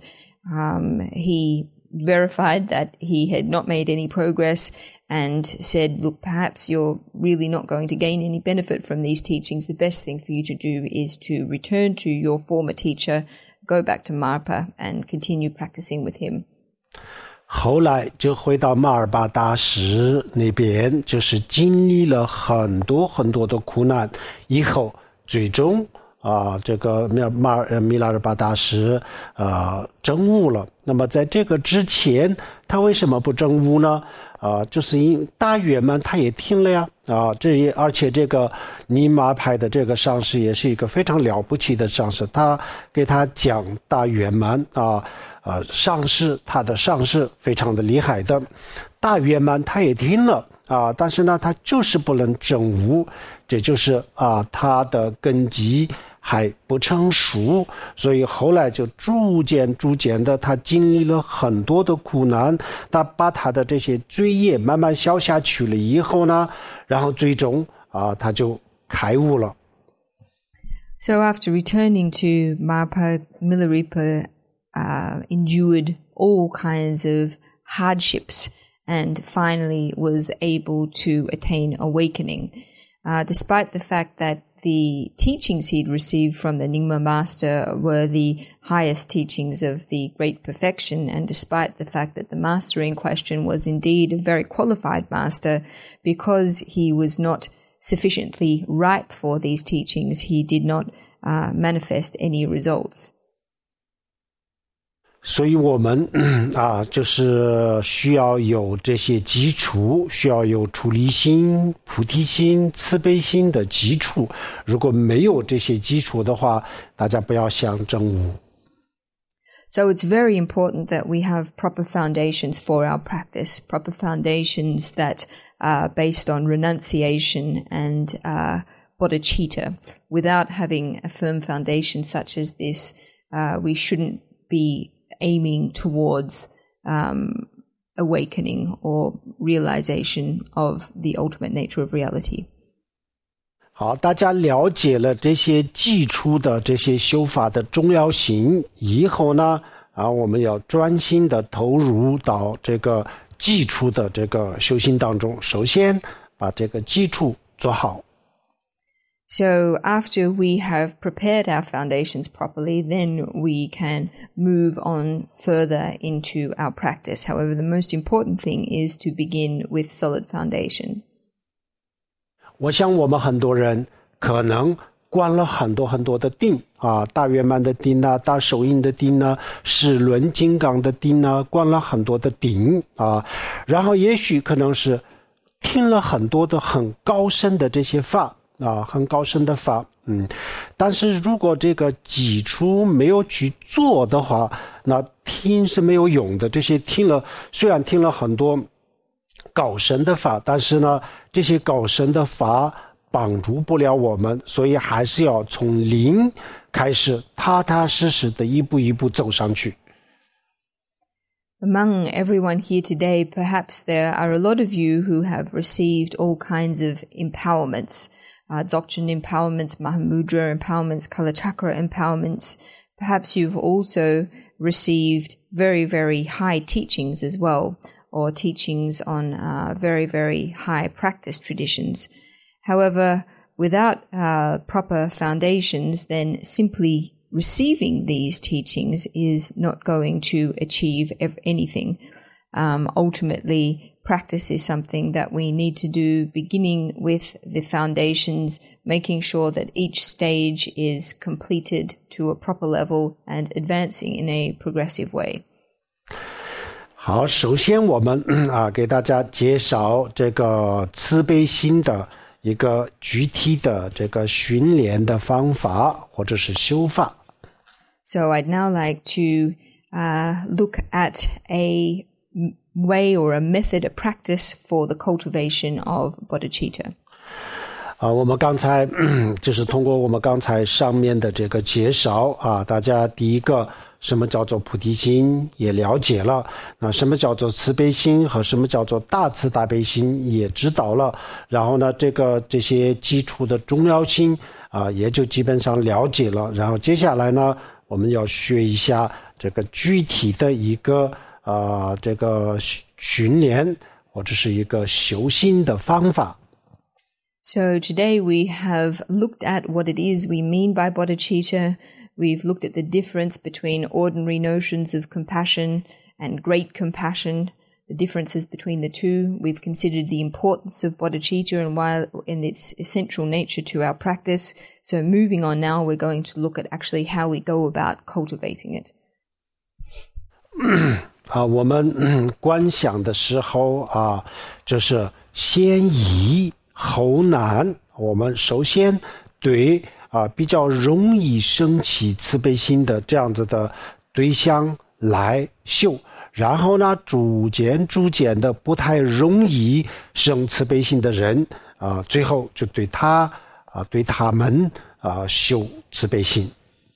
He verified that he had not made any progress and said, look, perhaps you're really not going to gain any benefit from these teachings. The best thing for you to do is to return to your former teacher, go back to Marpa and continue practicing with him. 后来就回到马尔巴大师那边，就是经历了很多的苦难以后，最终这个米拉日巴大师证悟了。那么在这个之前他为什么不证悟呢？就是因为大圆满他也听了呀而且这个尼玛派的这个上师也是一个非常了不起的上师，他给他讲大圆满他的上师非常的厉害的，大圆满他也听了但是呢他就是不能证悟，这就是他的根基还不成熟，所以后来就逐渐的他经历了很多的苦难，他把他的这些罪业慢慢消下去了以后呢，然后最终他就开悟了。 So after returning to Marpa, Milarepa endured all kinds of hardships and finally was able to attain awakening. Despite the fact that the teachings he'd received from the Nyingma master were the highest teachings of the great perfection, and despite the fact that the master in question was indeed a very qualified master, because he was not sufficiently ripe for these teachings, he did not manifest any results. 所以我们就是需要有这些基础，需要有出离心、菩提心、慈悲心的基础。如果没有这些基础的话，大家不要想证悟。 So it's very important that we have proper foundations for our practice, proper foundations that are based on renunciation and bodhicitta. Without having a firm foundation such as this, we shouldn't be aiming towards awakening or realization of the ultimate nature of reality. 好，大家了解了这些基础的这些修法的重要性以后呢，我们要专心的投入到这个基础的这个修行当中。首先把这个基础做好。 So after we have prepared our foundations properly, then we can move on further into our practice. However, the most important thing is to begin with solid foundation. 我想我们很多人可能观了很多很多的定大圆满的定大手印的定十轮金刚的定观了很多的定然后也许可能是听了很多的很高深的这些法很高深的法但是如果这个基础没有去做的话，那听是没有用的。这些虽然听了很多高深的法，但是呢，这些高深的法帮助不了我们，所以还是要从零开始，踏踏实实的一步一步走上去。 Among everyone here today, perhaps there are a lot of you who have received all kinds of empowerments, Dzogchen empowerments, Mahamudra empowerments, Kalachakra empowerments. Perhaps you've also received very, very high teachings as well, or teachings on very, very high practice traditions. However, without proper foundations, then simply receiving these teachings is not going to achieve anything. Ultimately, practice is something that we need to do, beginning with the foundations, making sure that each stage is completed to a proper level and advancing in a progressive way. 好，首先我们给大家介绍这个慈悲心的一个具体的这个训练的方法或者是修法。 So I'd now like to look at a way or a method, a practice for the cultivation of bodhicitta. 我们刚才就是通过我们刚才上面的这个介绍大家第一个什么叫做菩提心也了解了，那什么叫做慈悲心和什么叫做大慈大悲心也知道了，然后呢这些基础的重要性也就基本上了解了，然后接下来呢我们要学一下这个具体的一个这个训练或者是一个修心的方法。 So today we have looked at what it is we mean by bodhicitta. We've looked at the difference between ordinary notions of compassion and great compassion, the differences between the two. We've considered the importance of bodhicitta and why in its essential nature to our practice. So moving on now, we're going to look at actually how we go about cultivating it. 我们观想的时候就是先易后难，我们首先对比较容易升起慈悲心的这样子的对象来修，然后呢逐渐的不太容易生慈悲心的人最后就对他们修慈悲心。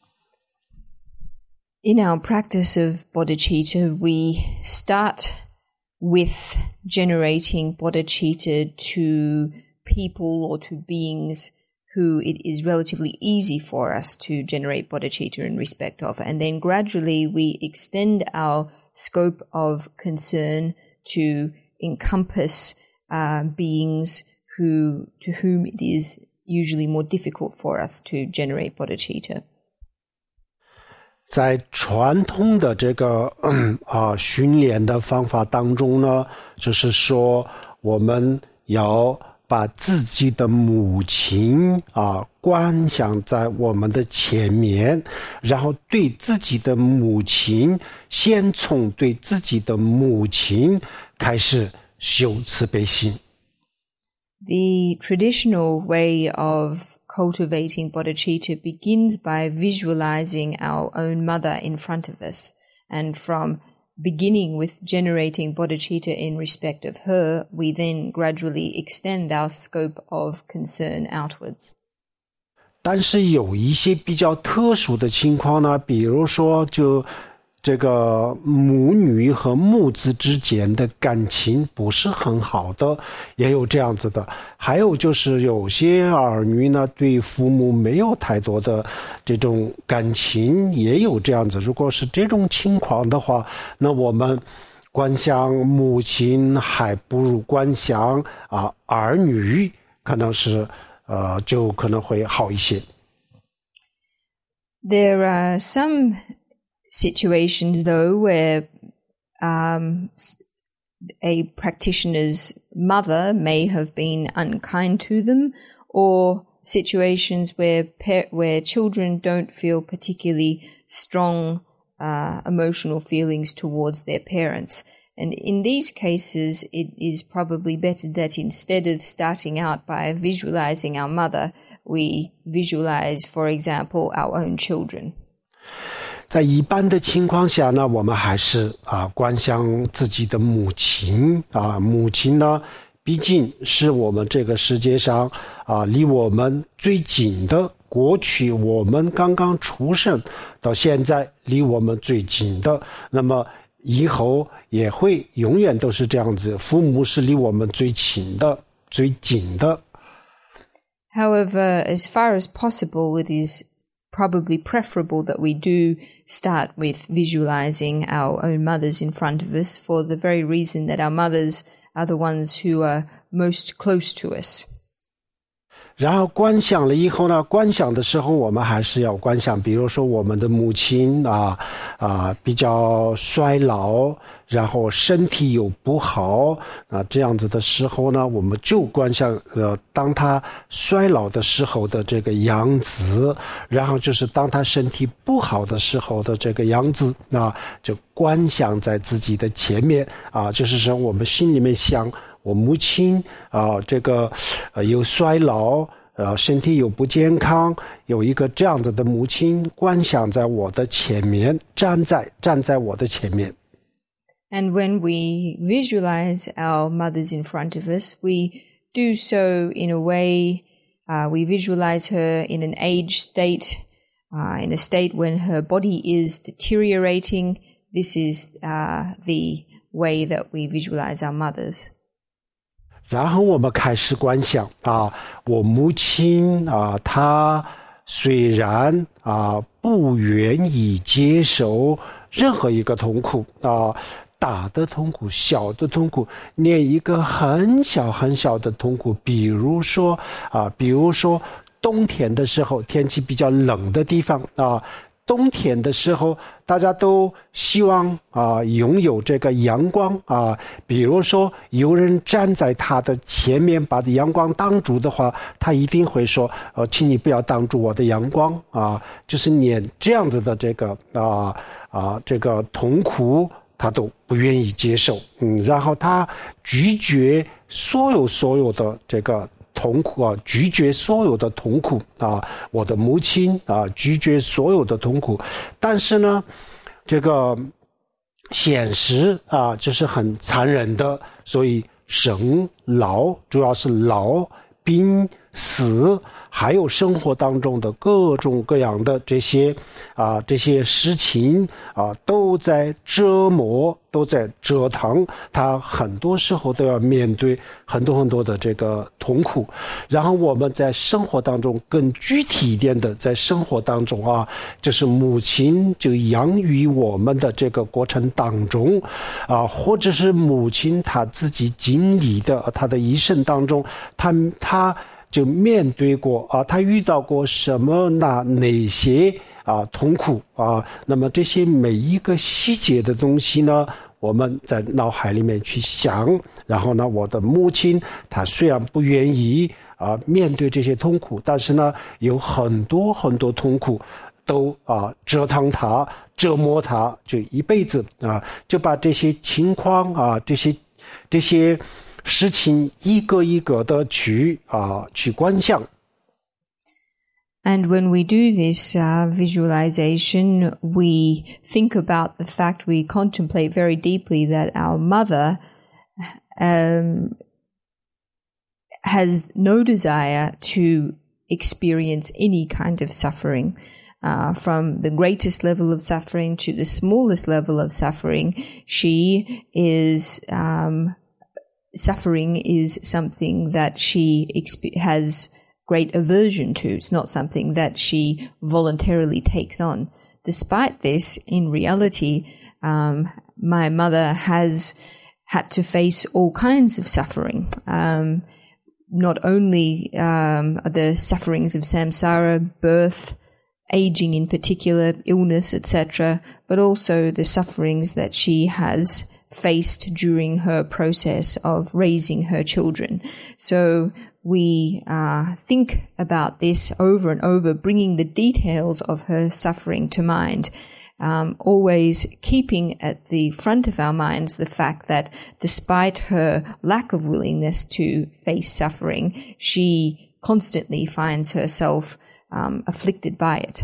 In our practice of bodhicitta, we start with generating bodhicitta to people or to beings who it is relatively easy for us to generate bodhicitta in respect of. And then gradually we extend our scope of concern to encompass beings to whom it is usually more difficult for us to generate bodhicitta. 在传统的这个训练的方法当中呢，就是说我们要把自己的母亲观想在我们的前面，然后对自己的母亲，先从对自己的母亲开始修慈悲心。 The traditional way of cultivating bodhicitta begins by visualizing our own mother in front of us, and from beginning with generating bodhicitta in respect of her, we then gradually extend our scope of concern outwards. 但是有一些比较特殊的情况呢，比如说就这个母女和母子之间的感情不是很好的，也有这样子的。还有就是有些儿女呢，对父母没有太多的这种感情，也有这样子。如果是这种情况的话，那我们观想母亲还不如观想儿女，可能是就可能会好一些。 There are some situations, though, where a practitioner's mother may have been unkind to them, or situations where children don't feel particularly strong emotional feelings towards their parents. And in these cases, it is probably better that instead of starting out by visualizing our mother, we visualize, for example, our own children. 在一般的情况下呢，我们还是观想自己的母亲母亲呢，毕竟是我们这个世界上离我们最近的，过去我们刚刚出生到现在离我们最近的，那么以后也会永远都是这样子，父母是离我们最近的。 However, as far as possible, it is probably preferable that we do start with visualizing our own mothers in front of us, for the very reason that our mothers are the ones who are most close to us. 然后观想了以后呢，观想的时候我们还是要观想，比如说我们的母亲比较衰老，然后身体又不好这样子的时候呢，我们就观想当他衰老的时候的这个样子，然后就是当他身体不好的时候的这个样子就观想在自己的前面就是说我们心里面想我母亲这个有衰老身体又不健康，有一个这样子的母亲观想在我的前面，站在我的前面。 And when we visualize our mothers in front of us, we do so in a way, we visualize her in an age state, in a state when her body is deteriorating. This is the way that we visualize our mothers. 然后我们开始观想我母亲她虽然不愿意接受任何一个痛苦大的痛苦小的痛苦，连一个很小很小的痛苦，比如说冬天的时候，天气比较冷的地方冬天的时候大家都希望拥有这个阳光比如说有人站在他的前面把阳光挡住的话，他一定会说请你不要挡住我的阳光就是连这样子的这个痛苦他都不愿意接受然后他拒绝所有的这个痛苦拒绝所有的痛苦我的母亲拒绝所有的痛苦，但是呢这个现实就是很残忍的，所以生老主要是老病死，还有生活当中的各种各样的这些事情都在折磨，都在折腾他，很多时候都要面对很多的这个痛苦。然后我们在生活当中更具体一点的，在生活当中就是母亲就养育我们的这个过程当中或者是母亲她自己经历的她的一生当中，她就面对过他遇到过什么哪些痛苦那么这些每一个细节的东西呢，我们在脑海里面去想，然后呢我的母亲她虽然不愿意面对这些痛苦，但是呢有很多痛苦都折腾她折磨她，就一辈子就把这些情况这些事情一个一个的去观想。 And when we do this visualization, we think about the fact, we contemplate very deeply that our mother has no desire to experience any kind of suffering. from the greatest level of suffering to the smallest level of suffering. Suffering is something that she has great aversion to. It's not something that she voluntarily takes on. Despite this, in reality, my mother has had to face all kinds of suffering. Not only the sufferings of samsara, birth, aging in particular, illness, etc., but also the sufferings that she has faced during her process of raising her children. So we think about this over and over, bringing the details of her suffering to mind, always keeping at the front of our minds the fact that despite her lack of willingness to face suffering, she constantly finds herself afflicted by it.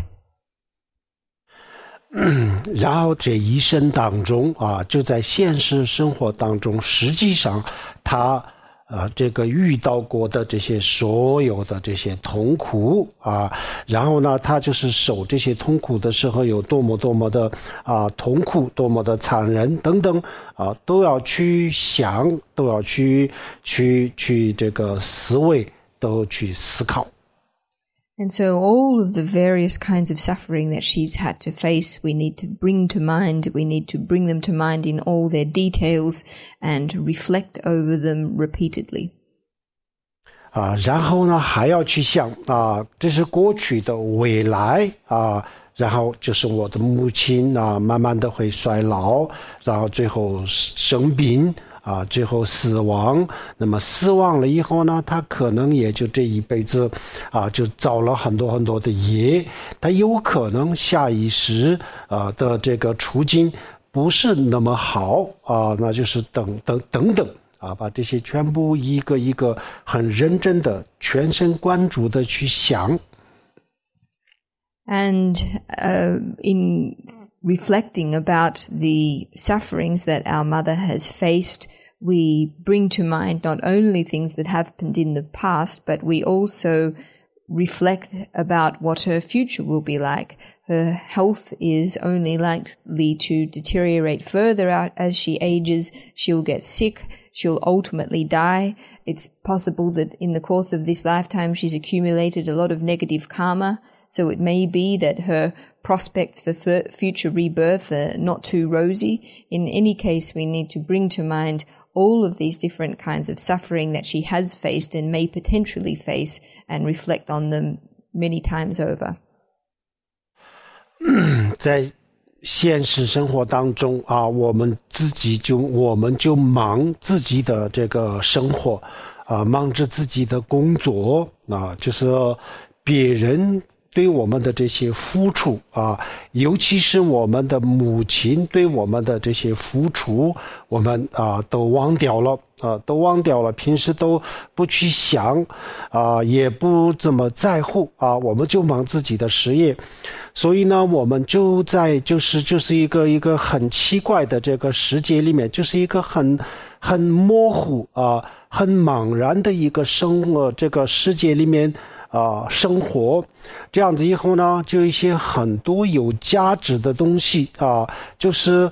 然后这一生当中就在现实生活当中，实际上他这个遇到过的这些所有的这些痛苦然后呢，他就是受这些痛苦的时候有多么的痛苦，多么的残忍等等都要去想，都要去这个思维，都去思考。 And so all of the various kinds of suffering that she's had to face, we need to bring to mind, we need to bring them to mind in all their details and reflect over them repeatedly. 然后呢还要去想这是过去的，未来然后就是我的母亲慢慢的会衰老，然后最后生病最后死亡。那么死亡了以后呢，他可能也就这一辈子就造了很多的业，他有可能下一世的这个处境不是那么好那就是等等把这些全部一个一个很认真的全神贯注的去想。 And in reflecting about the sufferings that our mother has faced, we bring to mind not only things that happened in the past, but we also reflect about what her future will be like. Her health is only likely to deteriorate further out as she ages. She'll get sick. She'll ultimately die. It's possible that in the course of this lifetime she's accumulated a lot of negative karma. So it may be that her prospects for future rebirth are not too rosy. In any case, we need to bring to mind all of these different kinds of suffering that she has faced and may potentially face and reflect on them many times over. 在现实生活当中我们就忙自己的这个生活忙着自己的工作就是别人对我们的这些付出尤其是我们的母亲对我们的这些付出，我们都忘掉了，平时都不去想也不怎么在乎我们就忙自己的事业。所以呢，我们就在就是一个很奇怪的这个世界里面，就是一个很模糊很茫然的一个这个世界里面生活。这样子以后呢，就一些很多有价值的东西就是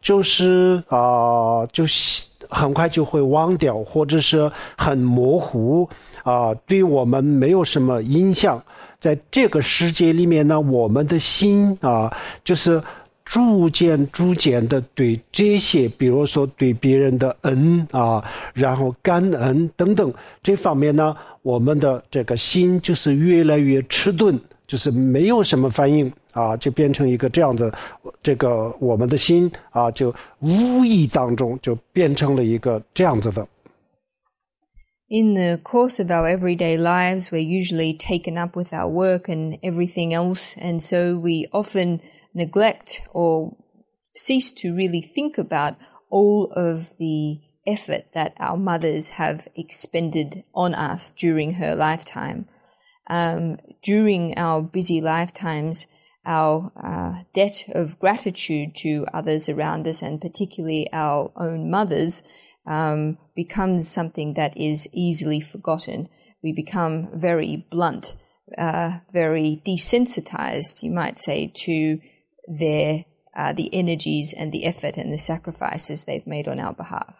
很快就会忘掉，或者是很模糊对我们没有什么影响。在这个世界里面呢，我们的心就是逐渐的对这些，比如说对别人的恩然后感恩等等这方面呢，我们的这个心就是越来越迟钝，就是没有什么反应就变成一个这样子，这个我们的心就无意当中就变成了一个这样子的。 In the course of our everyday lives, we're usually taken up with our work and everything else, and so we often neglect or cease to really think about all of the effort that our mothers have expended on us during her lifetime. During our busy lifetimes, our debt of gratitude to others around us, and particularly our own mothers, becomes something that is easily forgotten. We become very blunt very desensitized, you might say, to their the energies and the effort and the sacrifices they've made on our behalf.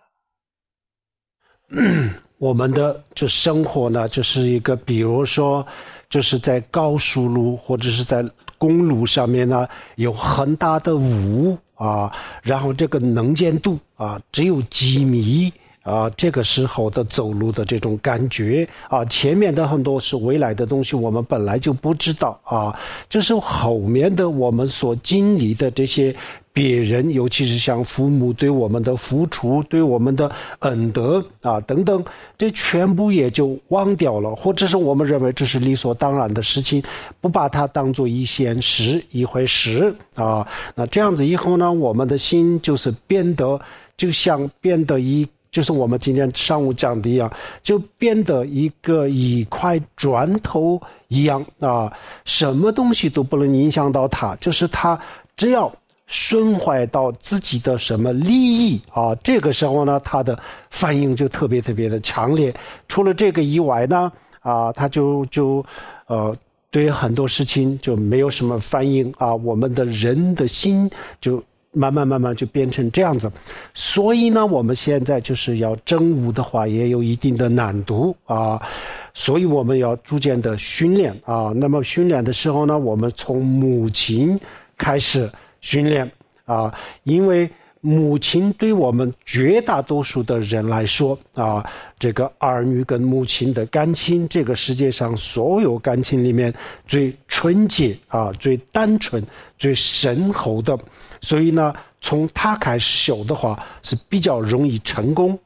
我们的就生活呢，就是一个，比如说，就是在高速路或者是在公路上面呢，有很大的雾啊，然后这个能见度啊只有几米。这个时候的走路的这种感觉啊，前面的很多是未来的东西，我们本来就不知道啊，就是后面的我们所经历的这些别人，尤其是像父母对我们的付出，对我们的恩德啊等等，这全部也就忘掉了，或者是我们认为这是理所当然的事情，不把它当作一回事啊。那这样子以后呢，我们的心就是就像变得就是我们今天上午讲的一样，就变得一块砖头一样啊，什么东西都不能影响到它，就是它只要损坏到自己的什么利益啊，这个时候呢，它的反应就特别特别的强烈。除了这个以外呢，它就对很多事情就没有什么反应啊，我们的人的心就慢慢就变成这样子。所以呢，我们现在就是要证悟的话也有一定的难度啊，所以我们要逐渐的训练啊。那么训练的时候呢，我们从母亲开始训练啊，因为母亲对我们绝大多数的人来说啊，这个儿女跟母亲的感情，这个世界上所有感情里面最纯洁啊，最单纯，最深厚的。所以呢，从他开始修的话是比较容易成功。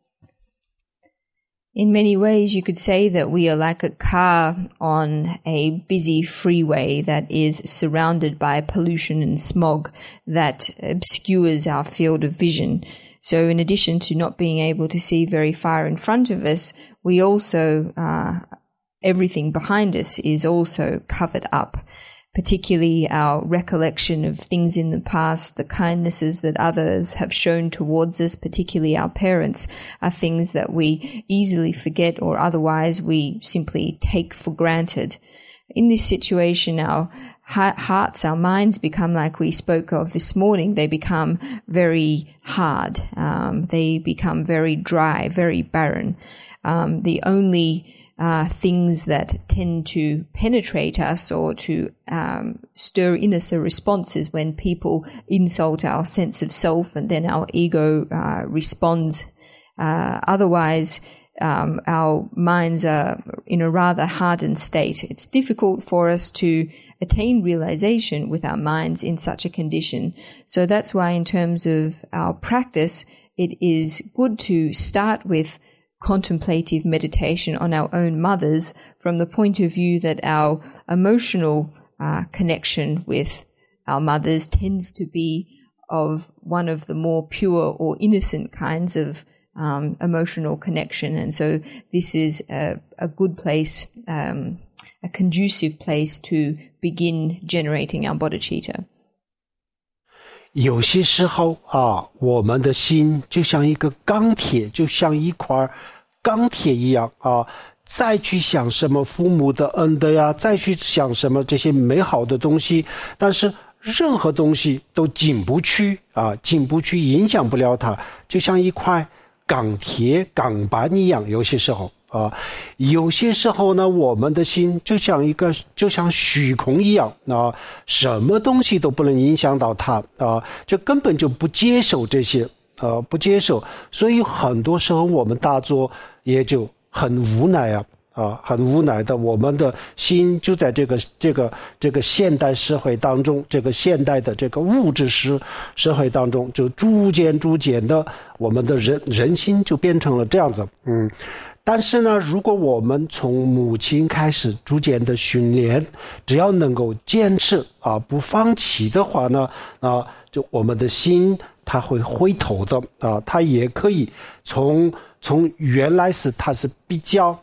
In many ways, you could say that we are like a car on a busy freeway that is surrounded by pollution and smog that obscures our field of vision. So in addition to not being able to see very far in front of us, we also, everything behind us is also covered up. Particularly our recollection of things in the past, the kindnesses that others have shown towards us, particularly our parents, are things that we easily forget or otherwise we simply take for granted. In this situation, our hearts, our minds become, like we spoke of this morning, they become very hard. They become very dry, very barren. The only things that tend to penetrate us or to stir in us a response is when people insult our sense of self, and then our ego responds. Otherwise, our minds are in a rather hardened state. It's difficult for us to attain realization with our minds in such a condition. So that's why in terms of our practice, it is good to start with contemplative meditation on our own mothers from the point of view that our emotional connection with our mothers tends to be of one of the more pure or innocent kinds of emotional connection. And so this is a good place, a conducive place to begin generating our bodhicitta. 有些时候我们的心就像一个钢铁，就像一块钢铁一样再去想什么父母的恩德呀，再去想什么这些美好的东西，但是任何东西都进不去，影响不了它，就像一块钢板一样。有些时候有些时候呢，我们的心就像虚空一样什么东西都不能影响到它就根本就不接受这些不接受，所以很多时候我们大作也就很无奈很无奈的，我们的心就在这个现代社会当中，这个现代的这个物质社会当中，就逐渐的，我们的人心就变成了这样子。但是呢，如果我们从母亲开始逐渐的训练，只要能够坚持不放弃的话呢就我们的心它会回头的它也可以从原来它是比较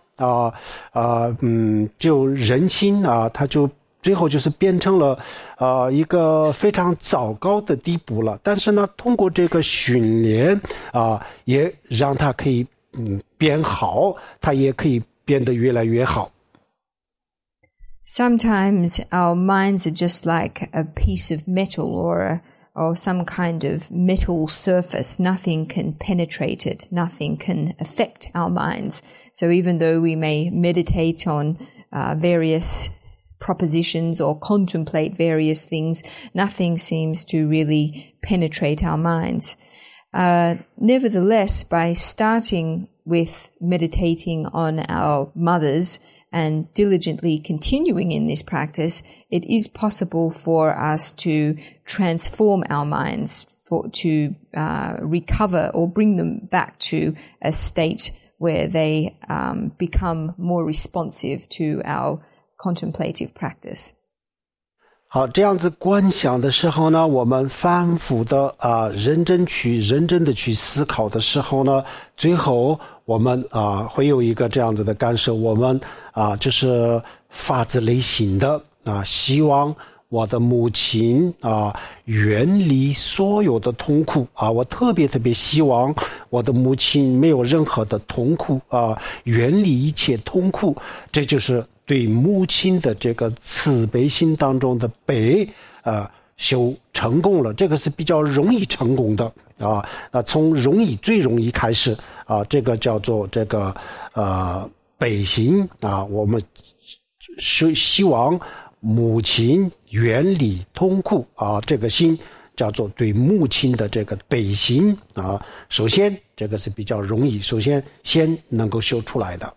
就人心它就最后就是变成了一个非常糟糕的地步了。但是呢，通过这个训练也让它可以变好，它也可以变得越来越好。 Sometimes our minds are just like a piece of metal or some kind of metal surface. Nothing can penetrate it. Nothing can affect our minds. So even though we may meditate on various propositions or contemplate various things, nothing seems to really penetrate our minds. Nevertheless, by starting with meditating on our mothers and diligently continuing in this practice, it is possible for us to transform our minds, to recover or bring them back to a state where they become more responsive to our contemplative practice. 好，这样子观想的时候呢，我们反复的认真的去思考的时候呢，最后我们会有一个这样子的感受，我们就是发自内心的希望我的母亲远离所有的痛苦我特别希望我的母亲没有任何的痛苦远离一切痛苦，这就是对母亲的这个慈悲心当中的悲修成功了，这个是比较容易成功的从最容易开始这个叫做这个悲心我们希望母亲远离痛苦这个心叫做对母亲的这个悲心首先这个是比较容易，首先先能够修出来的。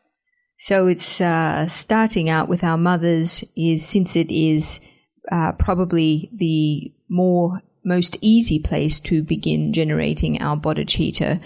So it's starting out with our mothers since it is probably the most easy place to begin generating our bodhicitta.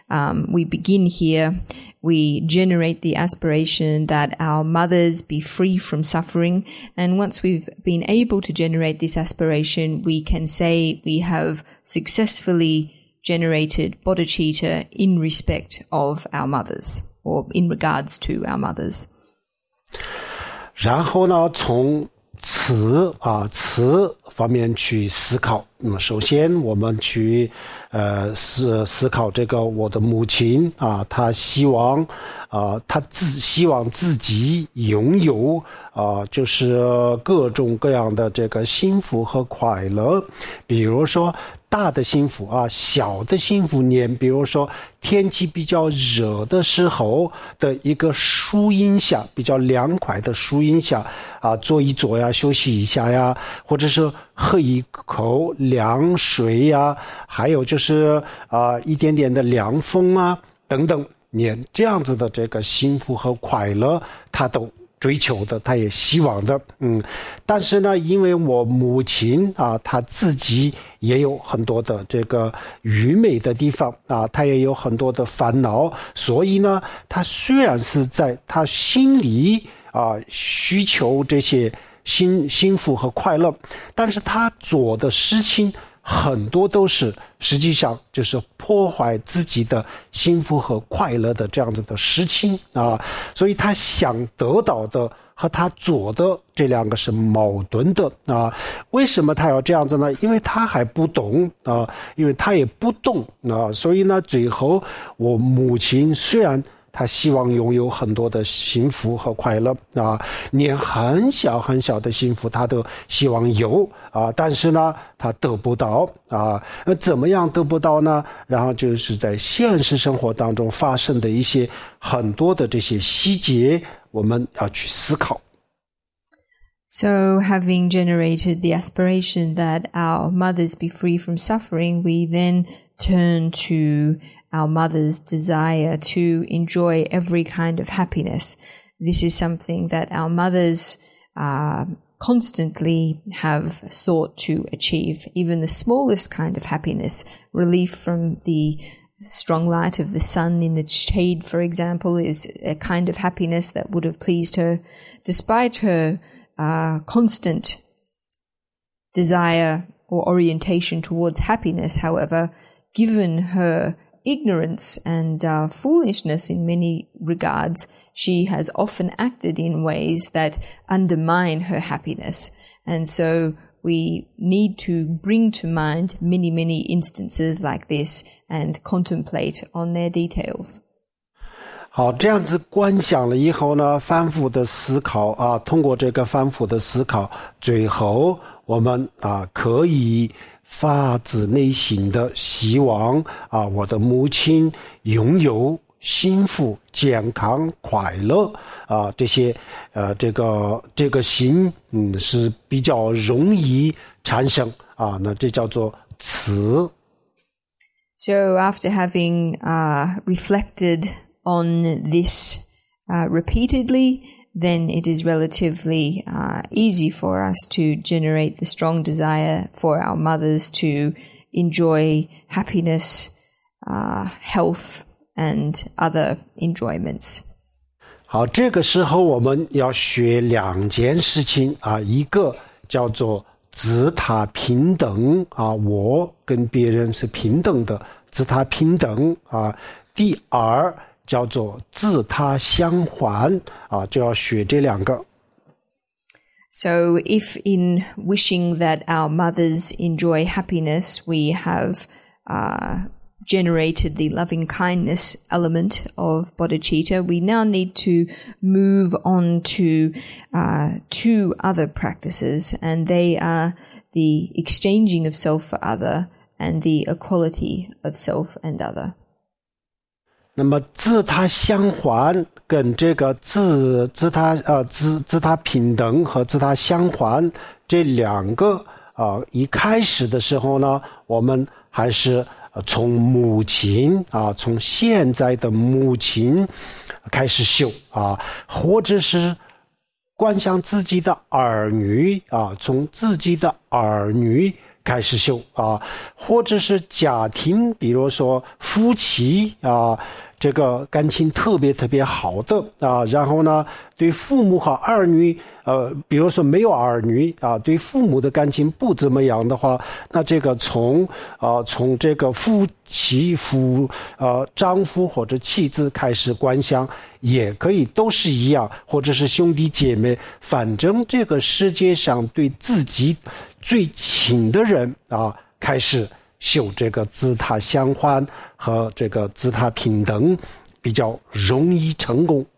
We begin here. We generate the aspiration that our mothers be free from suffering. And once we've been able to generate this aspiration, we can say we have successfully generated bodhicitta in respect of our mothers, or in regards to our mothers. 然后呢，从慈方面去思考。首先我们去思考这个我的母亲她希望希望自己拥有就是各种各样的这个幸福和快乐，比如说大的幸福小的幸福比如说天气比较热的时候的一个树荫下，比较凉快的树荫下坐一坐呀，休息一下呀，或者是喝一口凉水呀，还有就是一点点的凉风等等，这样子的这个幸福和快乐他都追求的，他也希望的但是呢，因为我母亲她自己也有很多的这个愚昧的地方她也有很多的烦恼，所以呢，她虽然是在她心里需求这些幸福和快乐，但是她做的事情很多都是实际上就是破坏自己的幸福和快乐的这样子的事情所以他想得到的和他做的这两个是矛盾的为什么他要这样子呢？因为他还不懂因为他也不懂所以呢，最后我母亲虽然他希望拥有很多的幸福和快乐连很小很小的幸福他都希望有但是呢他得不到怎么样得不到呢？然后就是在现实生活当中发生的一些很多的这些细节我们要去思考。 So having generated the aspiration that our mothers be free from suffering, we then turn to our mother's desire to enjoy every kind of happiness. This is something that our mothers constantly have sought to achieve. Even the smallest kind of happiness, relief from the strong light of the sun in the shade, for example, is a kind of happiness that would have pleased her. Despite her constant desire or orientation towards happiness, however, given her ignorance and foolishness in many regards, she has often acted in ways that undermine her happiness. And so we need to bring to mind many, many instances like this and contemplate on their details. 好，这样子观想了以后呢，反复的思考啊，通过这个反复的思考，最后我们可以发自内心的希望我的母亲拥有幸福、健康、快乐这些这个心是比较容易产生那这叫做慈。 So after having reflected on this repeatedly, then it is relatively easy for us to generate the strong desire for our mothers to enjoy happiness, health, and other enjoyments. 好，这个时候我们要学两件事情一个叫做自他平等我跟别人是平等的，自他平等第二叫做自他相还就要学这两个。 So if in wishing that our mothers enjoy happiness, we have generated the loving kindness element of bodhicitta, we now need to move on to two other practices, and they are the exchanging of self for other and the equality of self and other. 那么自他相还跟这个自他平等和自他相还这两个一开始的时候呢，我们还是从母亲从现在的母亲开始修或者是观想自己的儿女从自己的儿女开始修或者是家庭，比如说夫妻这个感情特别特别好的然后呢对父母和儿女比如说没有儿女对父母的感情不怎么样的话，那这个从这个夫妻丈夫或者妻子开始观想也可以，都是一样，或者是兄弟姐妹，反正这个世界上对自己最亲的人开始修这个自他相还和这个自他平等，比较容易成功。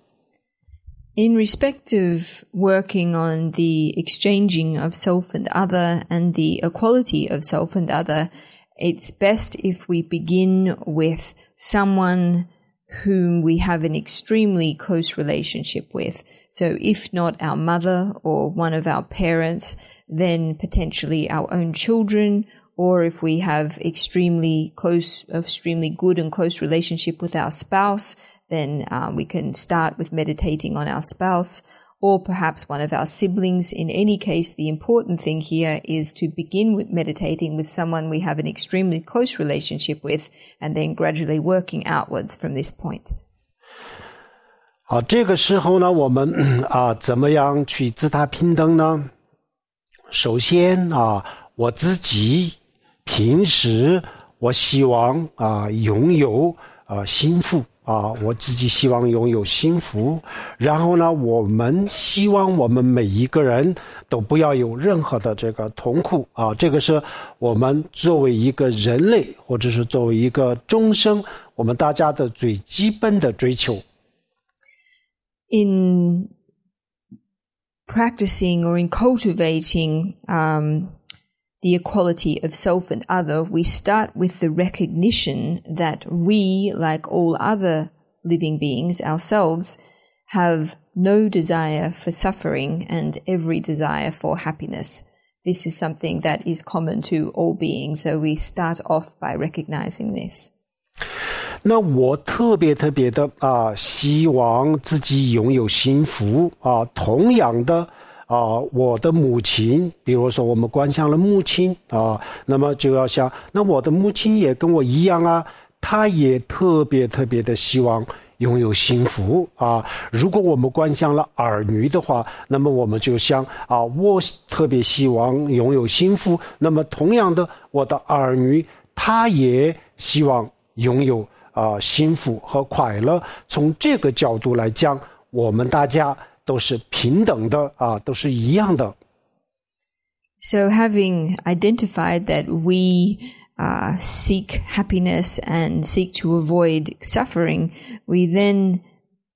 In respect of working on the exchanging of self and other and the equality of self and other, it's best if we begin with someone whom we have an extremely close relationship with. So if not our mother or one of our parents, then potentially our own children, or if we have extremely good and close relationship with our spouse, then we can start with meditating on our spouse, or perhaps one of our siblings. In any case, the important thing here is to begin with meditating with someone we have an extremely close relationship with, and then gradually working outwards from this point. 好，这个时候呢，我们怎么样去自他平等呢？首先我自己平时我希望拥有幸福我自己希望拥有幸福，然后呢，我们希望我们每一个人都不要有任何的这个痛苦这个是我们作为一个人类或者是作为一个众生，我们大家的最基本的追求。 In practicing or in cultivating the equality of self and other, we start with the recognition that we, like all other living beings ourselves, have no desire for suffering and every desire for happiness. This is something that is common to all beings, so we start off by recognizing this. 那我特别的希望自己拥有幸福同样的我的母亲，比如说我们观想了母亲那么就要想，那我的母亲也跟我一样她也特别的希望拥有幸福如果我们观想了儿女的话，那么我们就想我特别希望拥有幸福，那么同样的我的儿女他也希望拥有幸福和快乐。从这个角度来讲，我们大家都是平等的都是一样的。 So having identified that we seek happiness and seek to avoid suffering, we then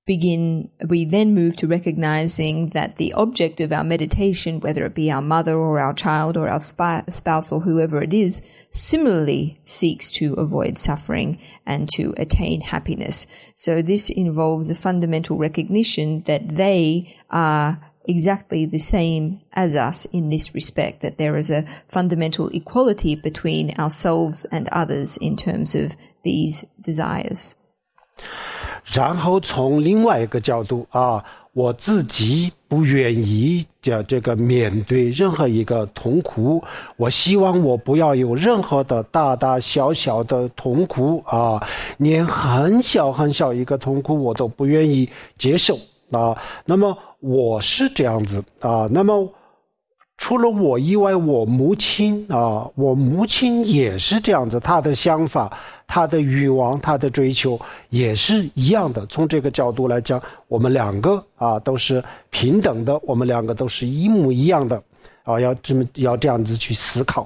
we then move to recognizing that the object of our meditation, whether it be our mother or our child or our spouse or whoever it is, similarly seeks to avoid suffering and to attain happiness. So this involves a fundamental recognition that they are exactly the same as us in this respect, that there is a fundamental equality between ourselves and others in terms of these desires. 然后从另外一个角度我自己不愿意这个面对任何一个痛苦，我希望我不要有任何的大大小小的痛苦连很小很小一个痛苦我都不愿意接受那么我是这样子那么除了我以外，我母亲也是这样子，她的想法、她的欲望、她的追求也是一样的。从这个角度来讲，我们两个都是平等的，我们两个都是一模一样的要这样子去思考。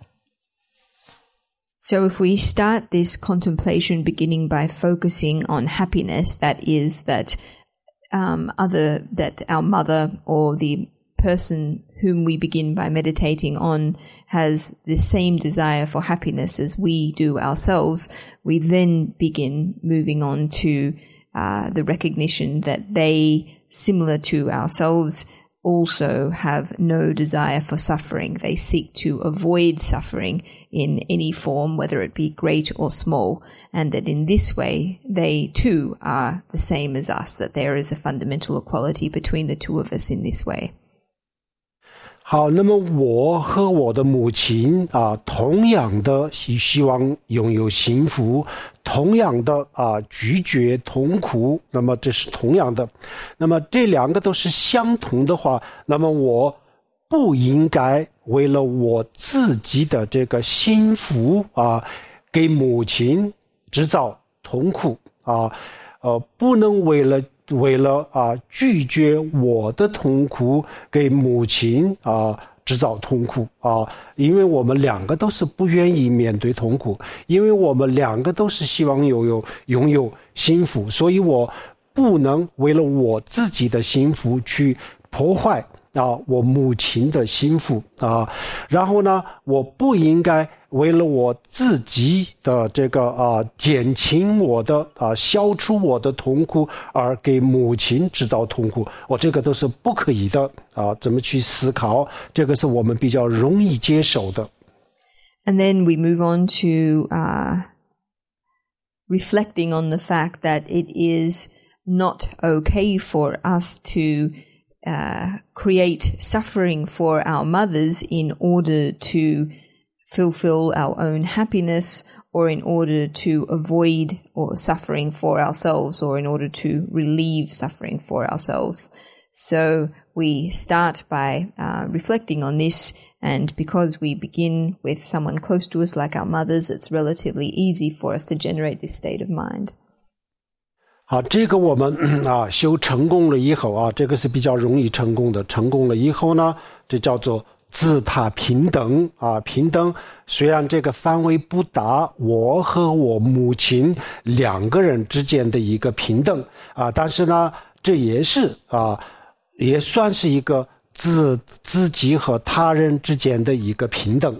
So if we start this contemplation beginning by focusing on happiness, that is that our mother or the person whom we begin by meditating on has the same desire for happiness as we do ourselves, we then begin moving on to the recognition that they, similar to ourselves, also have no desire for suffering. They seek to avoid suffering in any form, whether it be great or small, and that in this way they too are the same as us, that there is a fundamental equality between the two of us in this way. 好，那么我和我的母亲同样的希望拥有幸福，同样的拒绝痛苦，那么这是同样的。那么这两个都是相同的话，那么我不应该为了我自己的这个幸福给母亲制造痛苦不能为了拒绝我的痛苦给母亲制造痛苦因为我们两个都是不愿意面对痛苦，因为我们两个都是希望拥有幸福，所以我不能为了我自己的幸福去破坏我母亲的幸福然后呢，我不应该为了我自己的这个减轻我的消除我的痛苦而给母亲制造痛苦，这个都是不可以的怎么去思考，这个是我们比较容易接受的。 And then we move on to reflecting on the fact that it is not okay for us to create suffering for our mothers in order to fulfill our own happiness, or in order to avoid suffering for ourselves, or in order to relieve suffering for ourselves. So we start by reflecting on this, and because we begin with someone close to us like our mothers, it's relatively easy for us to generate this state of mind. 好，这个我们修成功了以后这个是比较容易成功的。成功了以后呢，这叫做自他平等平等。虽然这个范围不大，我和我母亲两个人之间的一个平等但是呢，这也是也算是一个自己和他人之间的一个平等。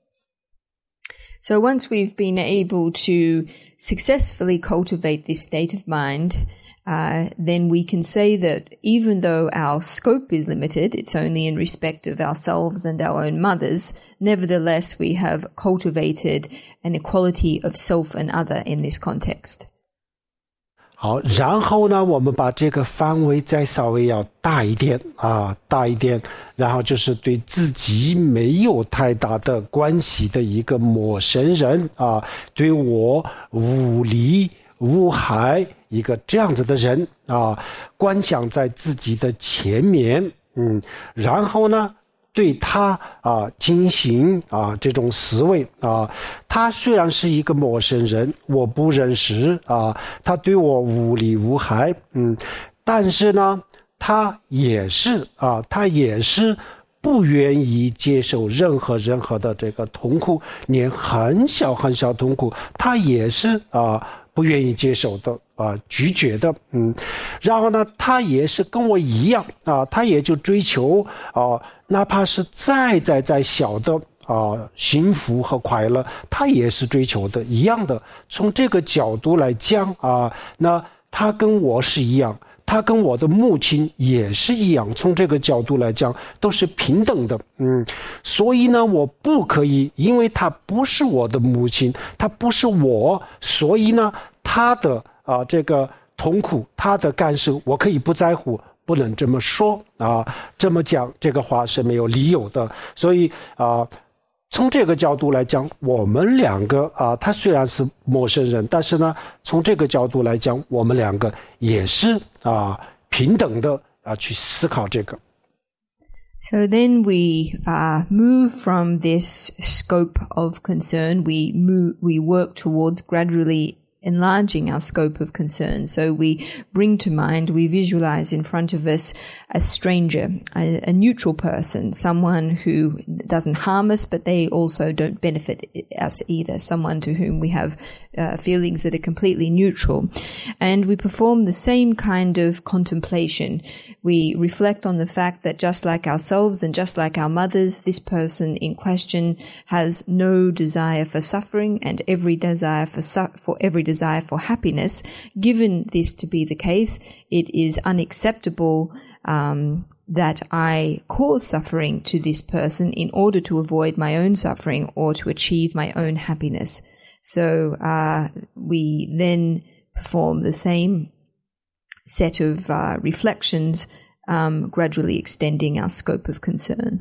So once we've been able to successfully cultivate this state of mind, then we can say that even though our scope is limited, it's only in respect of ourselves and our own mothers, nevertheless we have cultivated an equality of self and other in this context. 好，然后呢，我们把这个范围再稍微要大一点大一点，然后就是对自己没有太大的关系的一个陌生人对我无利无害一个这样子的人观想在自己的前面然后呢对他进行这种思维他虽然是一个陌生人，我不认识他对我无利无害但是呢他也是不愿意接受任何的这个痛苦，连很小很小痛苦他也是不愿意接受的拒绝的，然后呢，他也是跟我一样他也就追求哪怕是再小的幸福和快乐，他也是追求的一样的。从这个角度来讲那他跟我是一样，他跟我的母亲也是一样，从这个角度来讲都是平等的。所以呢，我不可以，因为他不是我的母亲，他不是我，所以呢，他的这个痛苦，他的感受，我可以不在乎，不能这么说这么讲这个话是没有理由的。所以从这个角度来讲，我们两个他虽然是陌生人，但是呢，从这个角度来讲，我们两个也是平等的去思考这个。 So then we move from this scope of concern. We work towards gradually enlarging our scope of concern. So we bring to mind, we visualize in front of us a stranger, a neutral person, someone who doesn't harm us, but they also don't benefit us either, someone to whom we have feelings that are completely neutral. And we perform the same kind of contemplation. We reflect on the fact that just like ourselves and just like our mothers, this person in question has no desire for suffering and every desire for happiness. Given this to be the case, it is unacceptable that I cause suffering to this person in order to avoid my own suffering or to achieve my own happiness. So we then perform the same set of reflections, gradually extending our scope of concern.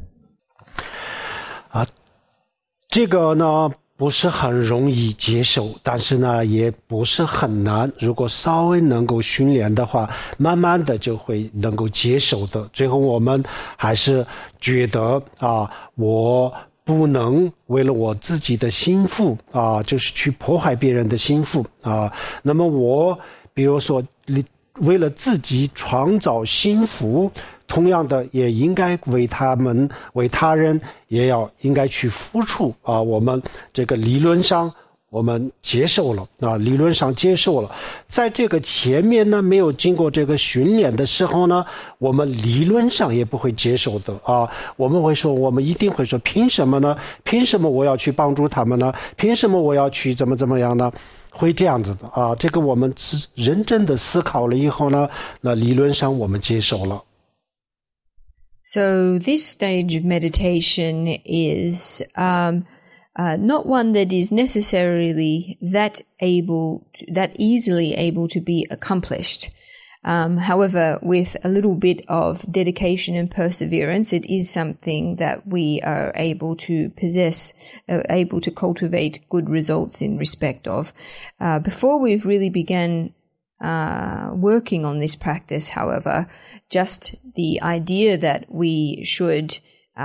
这个呢不是很容易接受，但是呢也不是很难，如果稍微能够训练的话，慢慢的就会能够接受的。最后我们还是觉得我不能为了我自己的幸福就是去破坏别人的幸福那么我比如说为了自己创造幸福，同样的也应该为他人也应该去付出我们这个理论上我们接受了理论上接受了，在这个前面呢没有经过这个训练的时候呢，我们理论上也不会接受的我们一定会说凭什么呢？凭什么我要去帮助他们呢？凭什么我要去怎么样呢？会这样子的这个我们认真的思考了以后呢，那理论上我们接受了。 So this stage of meditation is not one that is necessarily that easily able to be accomplished. However, with a little bit of dedication and perseverance, it is something that we are able to possess, able to cultivate good results in respect of. Before we've really begun working on this practice, however, just the idea that we should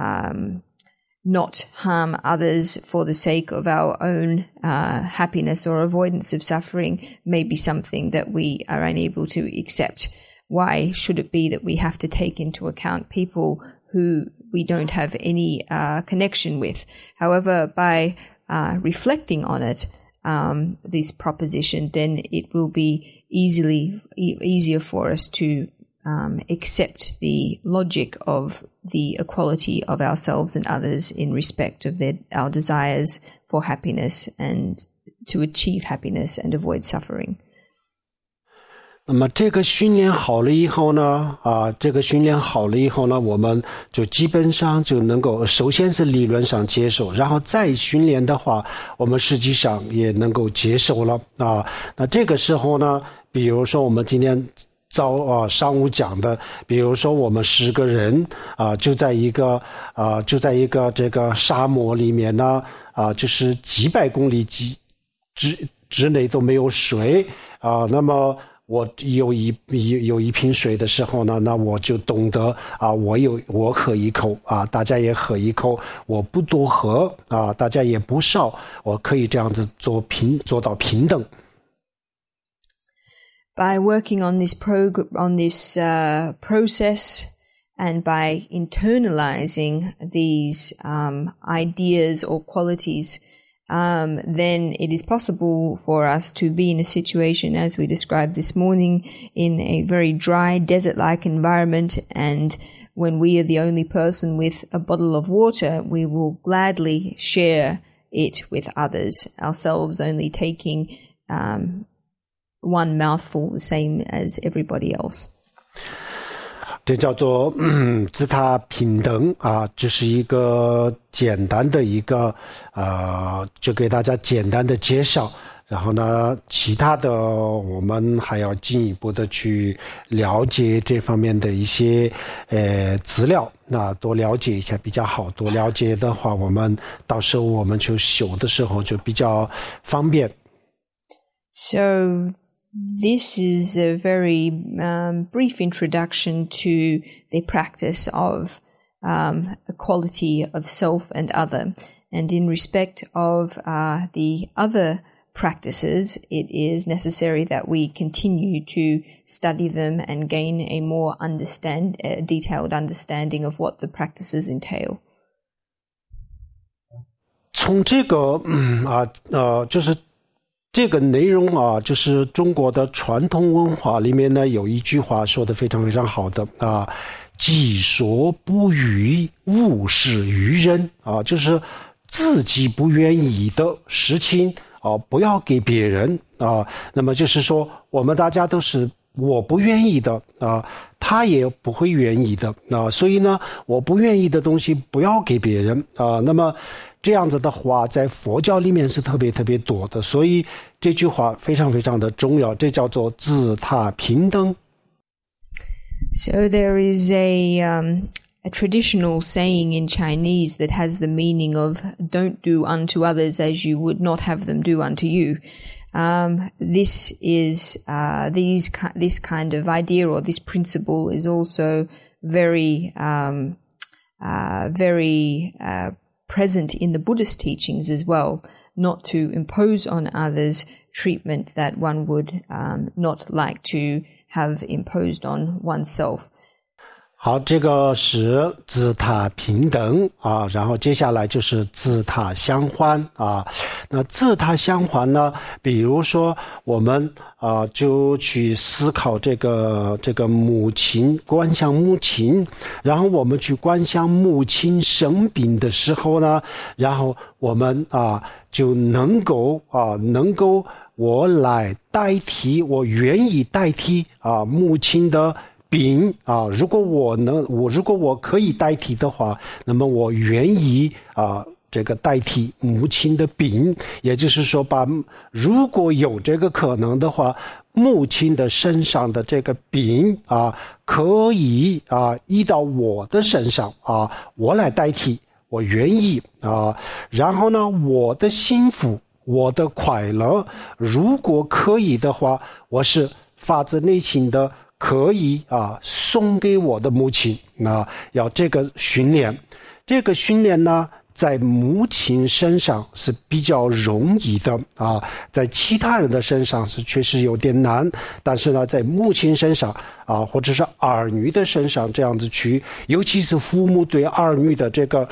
not harm others for the sake of our own happiness or avoidance of suffering may be something that we are unable to accept. Why should it be that we have to take into account people who we don't have any connection with? However, by reflecting on it, this proposition, then it will be easier for us to accept the logic of the equality of ourselves and others in respect of our desires for happiness and to achieve happiness and avoid suffering. 那么这个训练好了以后呢我们就基本上就能够首先是理论上接受，然后再训练的话我们实际上也能够接受了那这个时候呢，比如说我们今天上午讲的，比如说我们10个人就在一个这个沙漠里面呢就是几百公里之内都没有水那么我有一瓶水的时候呢，那我就懂得我喝一口大家也喝一口，我不多喝大家也不少，我可以这样子做到平等。 By working on this process and by internalizing these ideas or qualities then it is possible for us to be in a situation, as we described this morning, in a very dry, desert-like environment, and when we are the only person with a bottle of water, we will gladly share it with others, ourselves only taking one mouthful, the same as everybody else. 这叫做自他平等啊，这是一个简单的一个就给大家简单的介绍，然后呢其他的我们还要进一步的去了解这方面的一些资料，那多了解一下比较好，多了解的话我们到时候我们去修的时候就比较方便。 So this is a very brief introduction to the practice of equality of self and other. And in respect of the other practices, it is necessary that we continue to study them and gain a more detailed understanding of what the practices entail. 从这个就是这个内容啊，就是中国的传统文化里面呢，有一句话说得非常非常好的啊，己所不欲，勿施于人啊，就是自己不愿意的事情啊，不要给别人啊。那么就是说，我们大家都是我不愿意的啊，他也不会愿意的啊，所以呢，我不愿意的东西不要给别人啊。那么这样子的话在佛教里面是特别特别多的，所以这句话非常非常的重要，这叫做自他平等。 So there is a traditional saying in Chinese that has the meaning of don't do unto others as you would not have them do unto you. This is this kind of idea or this principle is also very present in the Buddhist teachings as well, not to impose on others treatment that one would not like to have imposed on oneself. 好，这个是自他平等啊，然后接下来就是自他相欢啊。那自他相欢呢，比如说我们就去思考这个母亲，观想母亲，然后我们去观想母亲生病的时候呢，然后我们就能够我来代替，我愿意代替母亲的病啊，如果我可以代替的话，那么我愿意这个代替母亲的病，也就是说如果有这个可能的话，母亲的身上的这个病可以移到我的身上我来代替，我愿意然后呢，我的幸福，我的快乐，如果可以的话，我是发自内心的可以送给我的母亲，要这个训练。这个训练呢，在母亲身上是比较容易的在其他人的身上是确实有点难，但是呢，在母亲身上或者是儿女的身上这样子去，尤其是父母对儿女的这个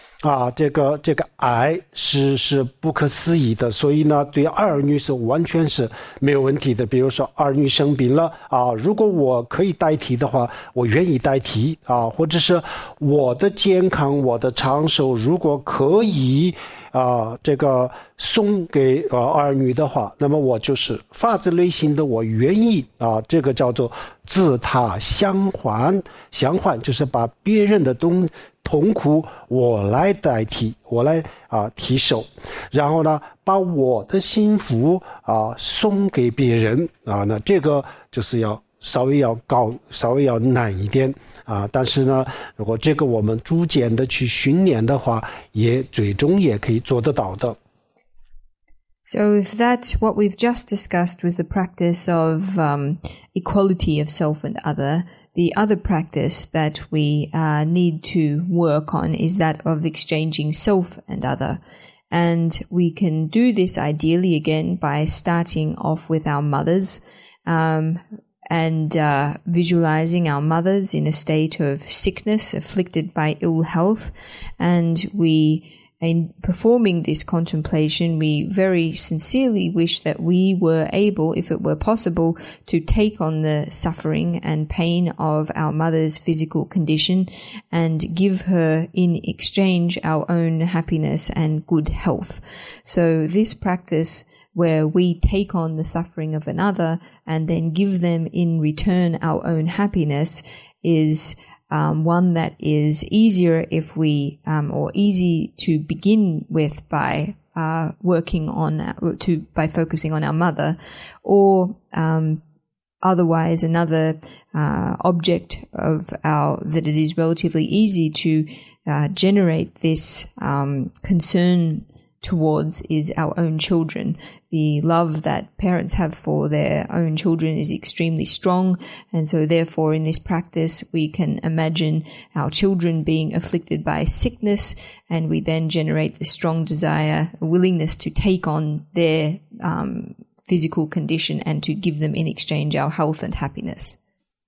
爱是不可思议的，所以呢，对儿女是完全是没有问题的。比如说儿女生病了如果我可以代替的话，我愿意代替或者是我的健康，我的长寿，如果可以这个送给儿女的话，那么我就是发自内心的我愿意这个叫做自他相还。相还就是把别人的痛苦我来代替，我来提手，然后呢把我的幸福送给别人那这个就是要稍微要难一点但是呢，如果这个我们逐渐的去训练的话，最终也可以做得到的。 So if what we've just discussed was the practice of equality of self and other, the other practice that we need to work on is that of exchanging self and other. And we can do this ideally again by starting off with our mothers and visualizing our mothers in a state of sickness, afflicted by ill health. And we in performing this contemplation, we very sincerely wish that we were able, if it were possible, to take on the suffering and pain of our mother's physical condition and give her in exchange our own happiness and good health. So this practice where we take on the suffering of another and then give them in return our own happiness is one that is easier if we, or easy to begin with by working on, by focusing on our mother, or otherwise another object of that it is relatively easy to generate this concern towards is our own children. The love that parents have for their own children is extremely strong, and so therefore in this practice we can imagine our children being afflicted by sickness, and we then generate the strong desire, a willingness to take on their physical condition and to give them in exchange our health and happiness.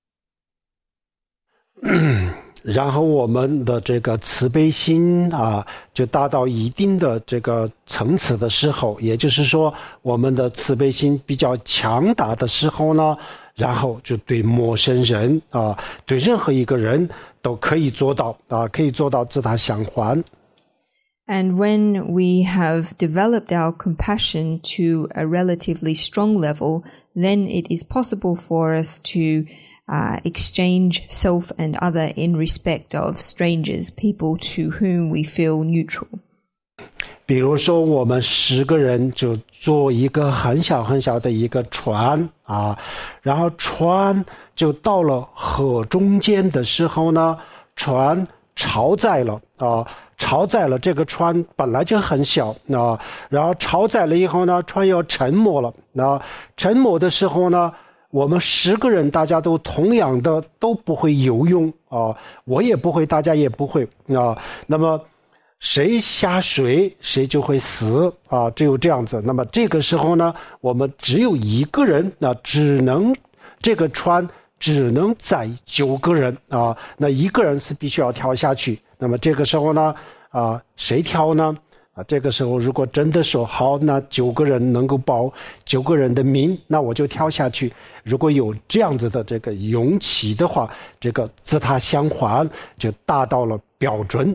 然后我们的这个慈悲心就达到一定的这个层次的时候，也就是说我们的慈悲心比较强大的时候呢，然后就对陌生人对任何一个人都可以做到可以做到自他相还。 And when we have developed our compassion to a relatively strong level, then it is possible for us to exchange self and other in respect of strangers, people to whom we feel neutral. 比如说我们10个人就坐一个很小很小的一个船然后船就到了河中间的时候呢，船超载了超载了，这个船本来就很小然后超载了以后呢，船要沉没了沉没的时候呢，我们10个人大家都同样的都不会游泳我也不会，大家也不会那么谁下水谁就会死只有这样子。那么这个时候呢，我们只有一个人这个船只能载9个人那一个人是必须要跳下去。那么这个时候呢谁跳呢这个时候如果真的说好，那9个人能够保9个人的命，那我就跳下去。如果有这样子的这个勇气的话，这个自他相还就达到了标准。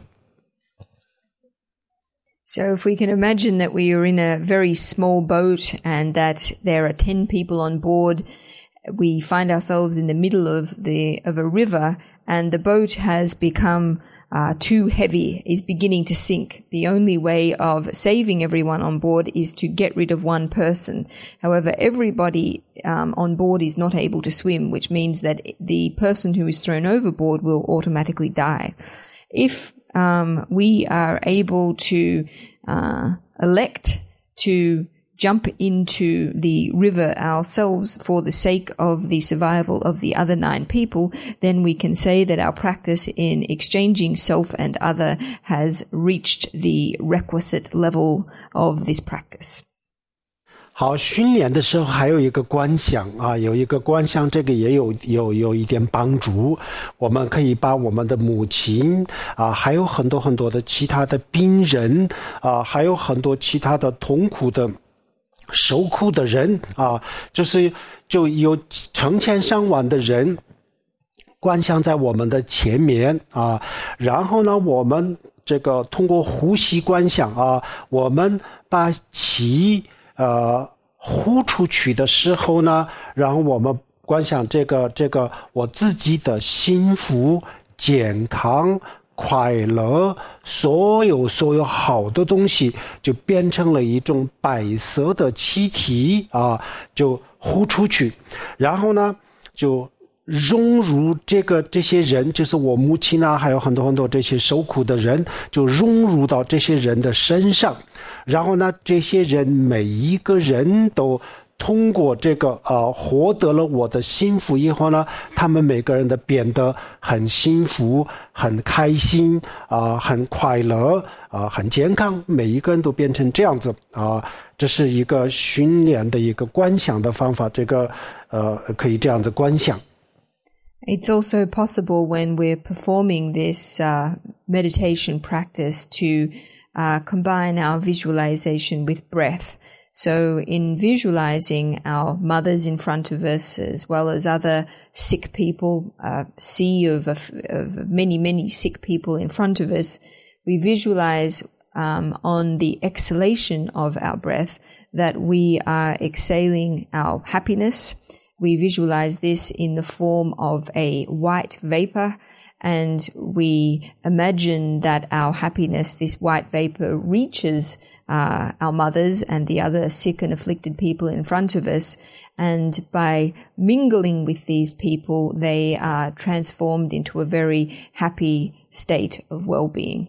So if we can imagine that we are in a very small boat and that there are 10 people on board, we find ourselves in the middle of a river and the boat has become too heavy, is beginning to sink. The only way of saving everyone on board is to get rid of one person. However, everybody on board is not able to swim, which means that the person who is thrown overboard will automatically die. If we are able to elect to jump into the river ourselves for the sake of the survival of the other 9 people, then we can say that our practice in exchanging self and other has reached the requisite level of this practice. 好，训练的时候还有一个观想有一个观想，这个也有一点帮助。我们可以把我们的母亲还有很多很多的其他的病人还有很多其他的痛苦的受苦的人就有成千上万的人观想在我们的前面然后呢，我们这个通过呼吸观想我们把气呼出去的时候呢，然后我们观想这个我自己的幸福、健康、快乐，所有好的东西就变成了一种白色的气体就呼出去，然后呢就融入这些人，就是我母亲还有很多很多这些受苦的人，就融入到这些人的身上。然后呢，这些人每一个人都通过这个获得了我的幸福以后呢，他们每个人都变得很幸福、很开心很快乐很健康，每一个人都变成这样子这是一个训练的一个观想的方法，这个可以这样子观想。 It's also possible when we're performing this meditation practice to combine our visualization with breath. So in visualizing our mothers in front of us, as well as other sick people, a sea of many, many sick people in front of us, we visualize on the exhalation of our breath that we are exhaling our happiness. We visualize this in the form of a white vapor, and we imagine that our happiness, this white vapor, reaches our mothers and the other sick and afflicted people in front of us. And by mingling with these people, they are transformed into a very happy state of well-being.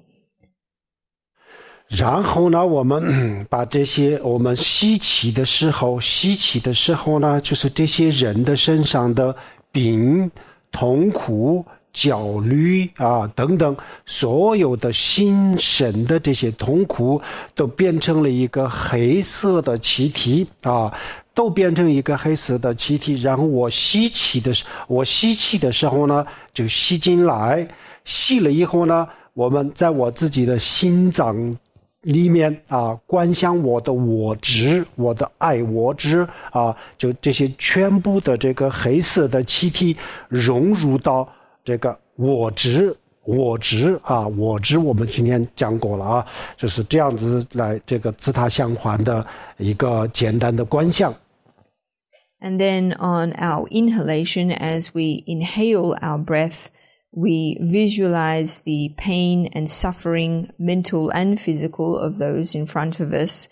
然后呢，我们把这些我们吸气的时候呢，就是这些人的身上的病、痛苦、焦虑等等，所有的心神的这些痛苦都变成了一个黑色的气体都变成一个黑色的气体。然后我吸气的时候呢，就吸进来，吸了以后呢，我们在我自己的心脏里面观想我的我执，我的爱我执就这些全部的这个黑色的气体融入到这个我执我执我们今天讲过了就是这样子来这个自他相还的一个简单的观想。 And then on our inhalation, as we inhale our breath, we visualize the pain and suffering, mental and physical, of those in front of us,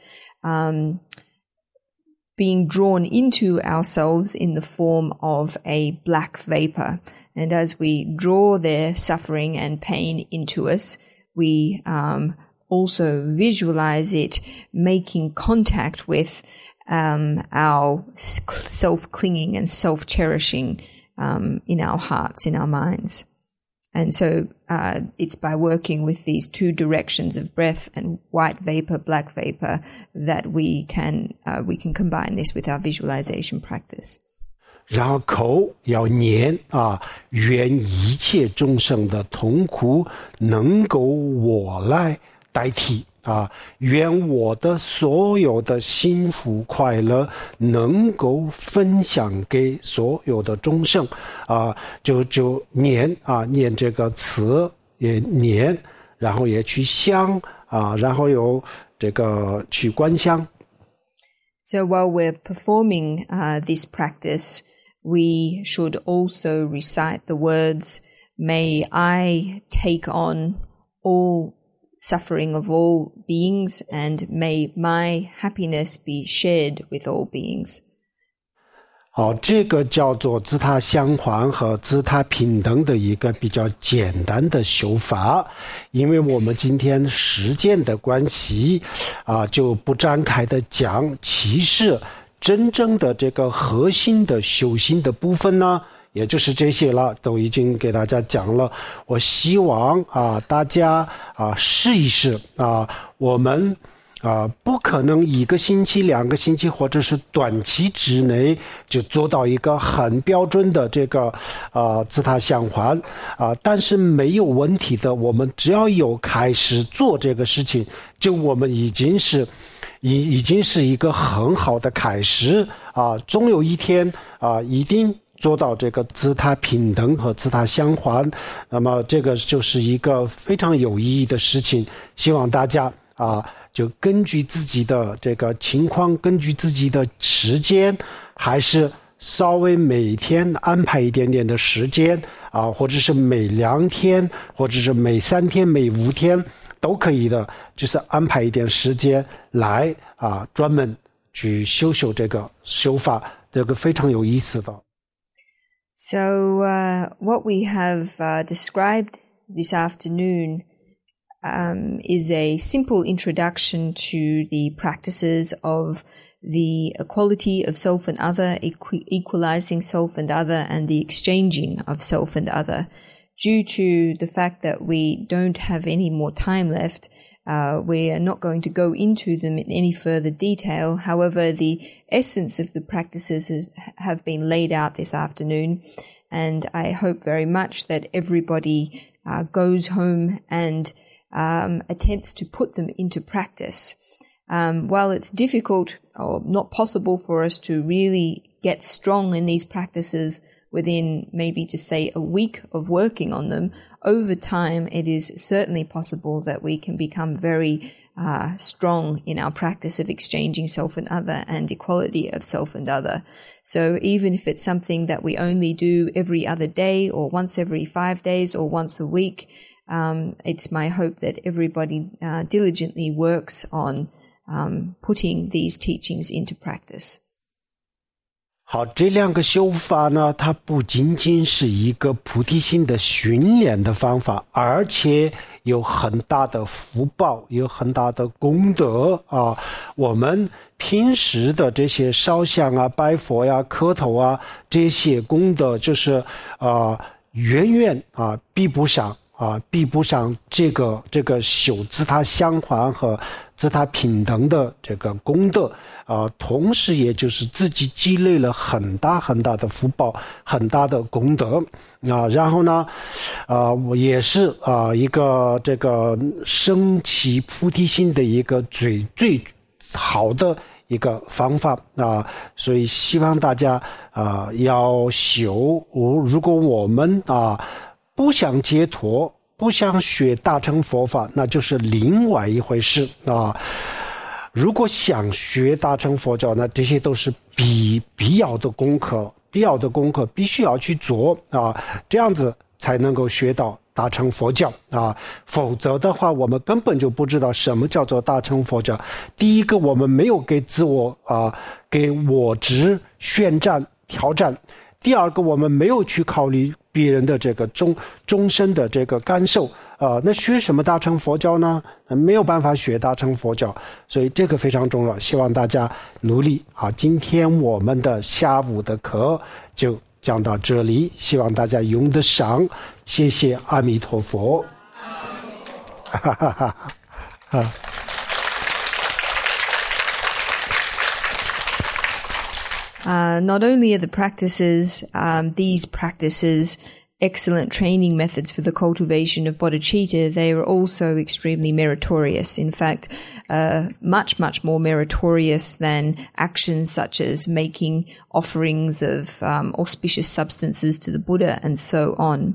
being drawn into ourselves in the form of a black vapor. And as we draw their suffering and pain into us, we also visualize it making contact with our self-clinging and self-cherishing in our hearts, in our minds. And so it's by working with these two directions of breath and white vapor, black vapor, that we can combine this with our visualization practice. 然后口要念愿一切众生的痛苦能够我来代替愿我的所有的幸福快乐能够分享给所有的众生就念念这个词也念，然后也去想然后有这个去观想。 So while we're performing this practice, we should also recite the words, "May I take on all suffering of all beings, and may my happiness be shared with all beings." 这个叫做自他相还和自他平等的一个比较简单的修法，因为我们今天时间的关系就不展开的讲。其实真正的这个核心的修行的部分呢，也就是这些了，都已经给大家讲了。我希望大家试一试我们不可能1个星期、2个星期或者是短期之内就做到一个很标准的这个自他相还但是没有问题的，我们只要有开始做这个事情，就我们已经是一个很好的开始终有一天一定做到这个自他平等和自他相还，那么这个就是一个非常有意义的事情。希望大家就根据自己的这个情况，根据自己的时间，还是稍微每天安排一点点的时间或者是每2天，或者是每3天、每5天都可以的，就是安排一点时间来专门去修这个修法，这个非常有意思的。 So what we have described this afternoon is a simple introduction to the practices of the equality of self and other, equalizing self and other, and the exchanging of self and other. Due to the fact that we don't have any more time left, we are not going to go into them in any further detail. However, the essence of the practices have been laid out this afternoon, and I hope very much that everybody goes home and attempts to put them into practice. While it's difficult or not possible for us to really get strong in these practices within maybe just say a week of working on them, over time it is certainly possible that we can become very strong in our practice of exchanging self and other and equality of self and other. So even if it's something that we only do every other day or once every 5 days or once a week, it's my hope that everybody diligently works on putting these teachings into practice. 好，这两个修法呢，它不仅仅是一个菩提心的训练的方法，而且有很大的福报，有很大的功德啊。我们平时的这些烧香啊、拜佛呀、磕头啊，这些功德就是远远比不上这个修自他相还和自他平等的这个功德同时也就是自己积累了很大很大的福报，很大的功德然后呢我也是一个这个升起菩提心的一个最好的一个方法所以希望大家要修。如果我们不想解脱，不想学大乘佛法，那就是另外一回事如果想学大乘佛教呢，这些都是必要的功课，必须要去做这样子才能够学到大乘佛教否则的话我们根本就不知道什么叫做大乘佛教。第一个，我们没有给自我给我执宣战挑战；第二个，我们没有去考虑别人的这个终身的这个感受那学什么大乘佛教呢？没有办法学大乘佛教，所以这个非常重要，希望大家努力今天我们的下午的课就讲到这里，希望大家用得上，谢谢阿弥陀佛。哈哈哈 Not only are the practices, these practices, excellent training methods for the cultivation of bodhicitta, they are also extremely meritorious. In fact, much, much more meritorious than actions such as making offerings of auspicious substances to the Buddha and so on.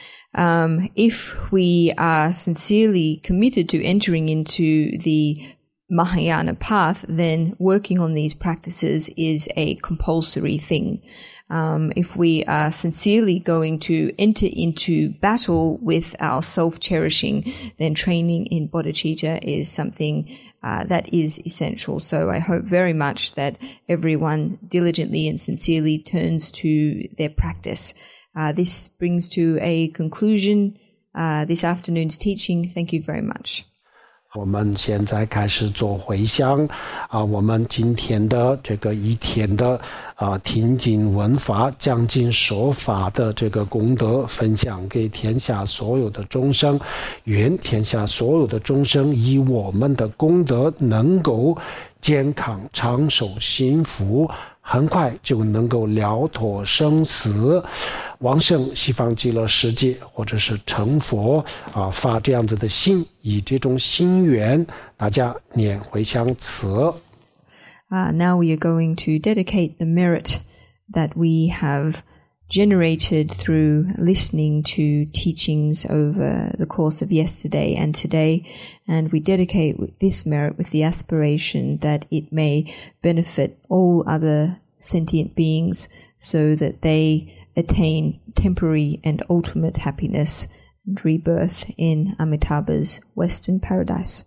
If we are sincerely committed to entering into the Mahayana path, then working on these practices is a compulsory thing. If we are sincerely going to enter into battle with our self-cherishing, then training in bodhicitta is something that is essential. So I hope very much that everyone diligently and sincerely turns to their practice. This brings to a conclusion this afternoon's teaching. Thank you very much. 我们现在开始做回向我们今天的这个一天的听经闻法讲经说法的这个功德分享给天下所有的众生，愿天下所有的众生以我们的功德能够健康长寿幸福，很快就能够了脱生死，往生西方极乐世界，或者是成佛发这样子的心，以这种心愿大家念回向词。 Now we are going to dedicate the merit that we have generated through listening to teachings over the course of yesterday and today, and we dedicate this merit with the aspiration that it may benefit all other sentient beings so that they attain temporary and ultimate happiness and rebirth in Amitabha's Western paradise.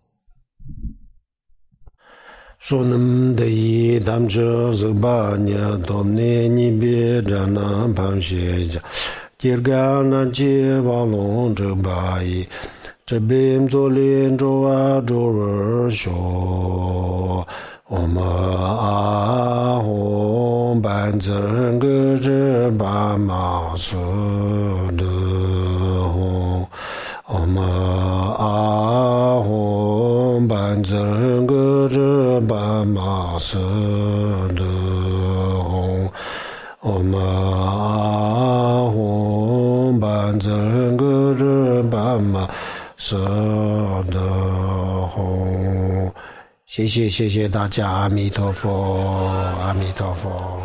Sonam Dei Damja Zubanya Domne Nibi Jana Pansheja Kirgana Jivalon Jubai Jabim Zolin Joa Jover Sho Oma Ahom Banzern Guje Bama Sudu Oma Ahom Banzern Guje Bama Sudu Oma Ahom Banzern Guje Bama Sudu 谢谢大家，阿弥陀佛，阿弥陀佛。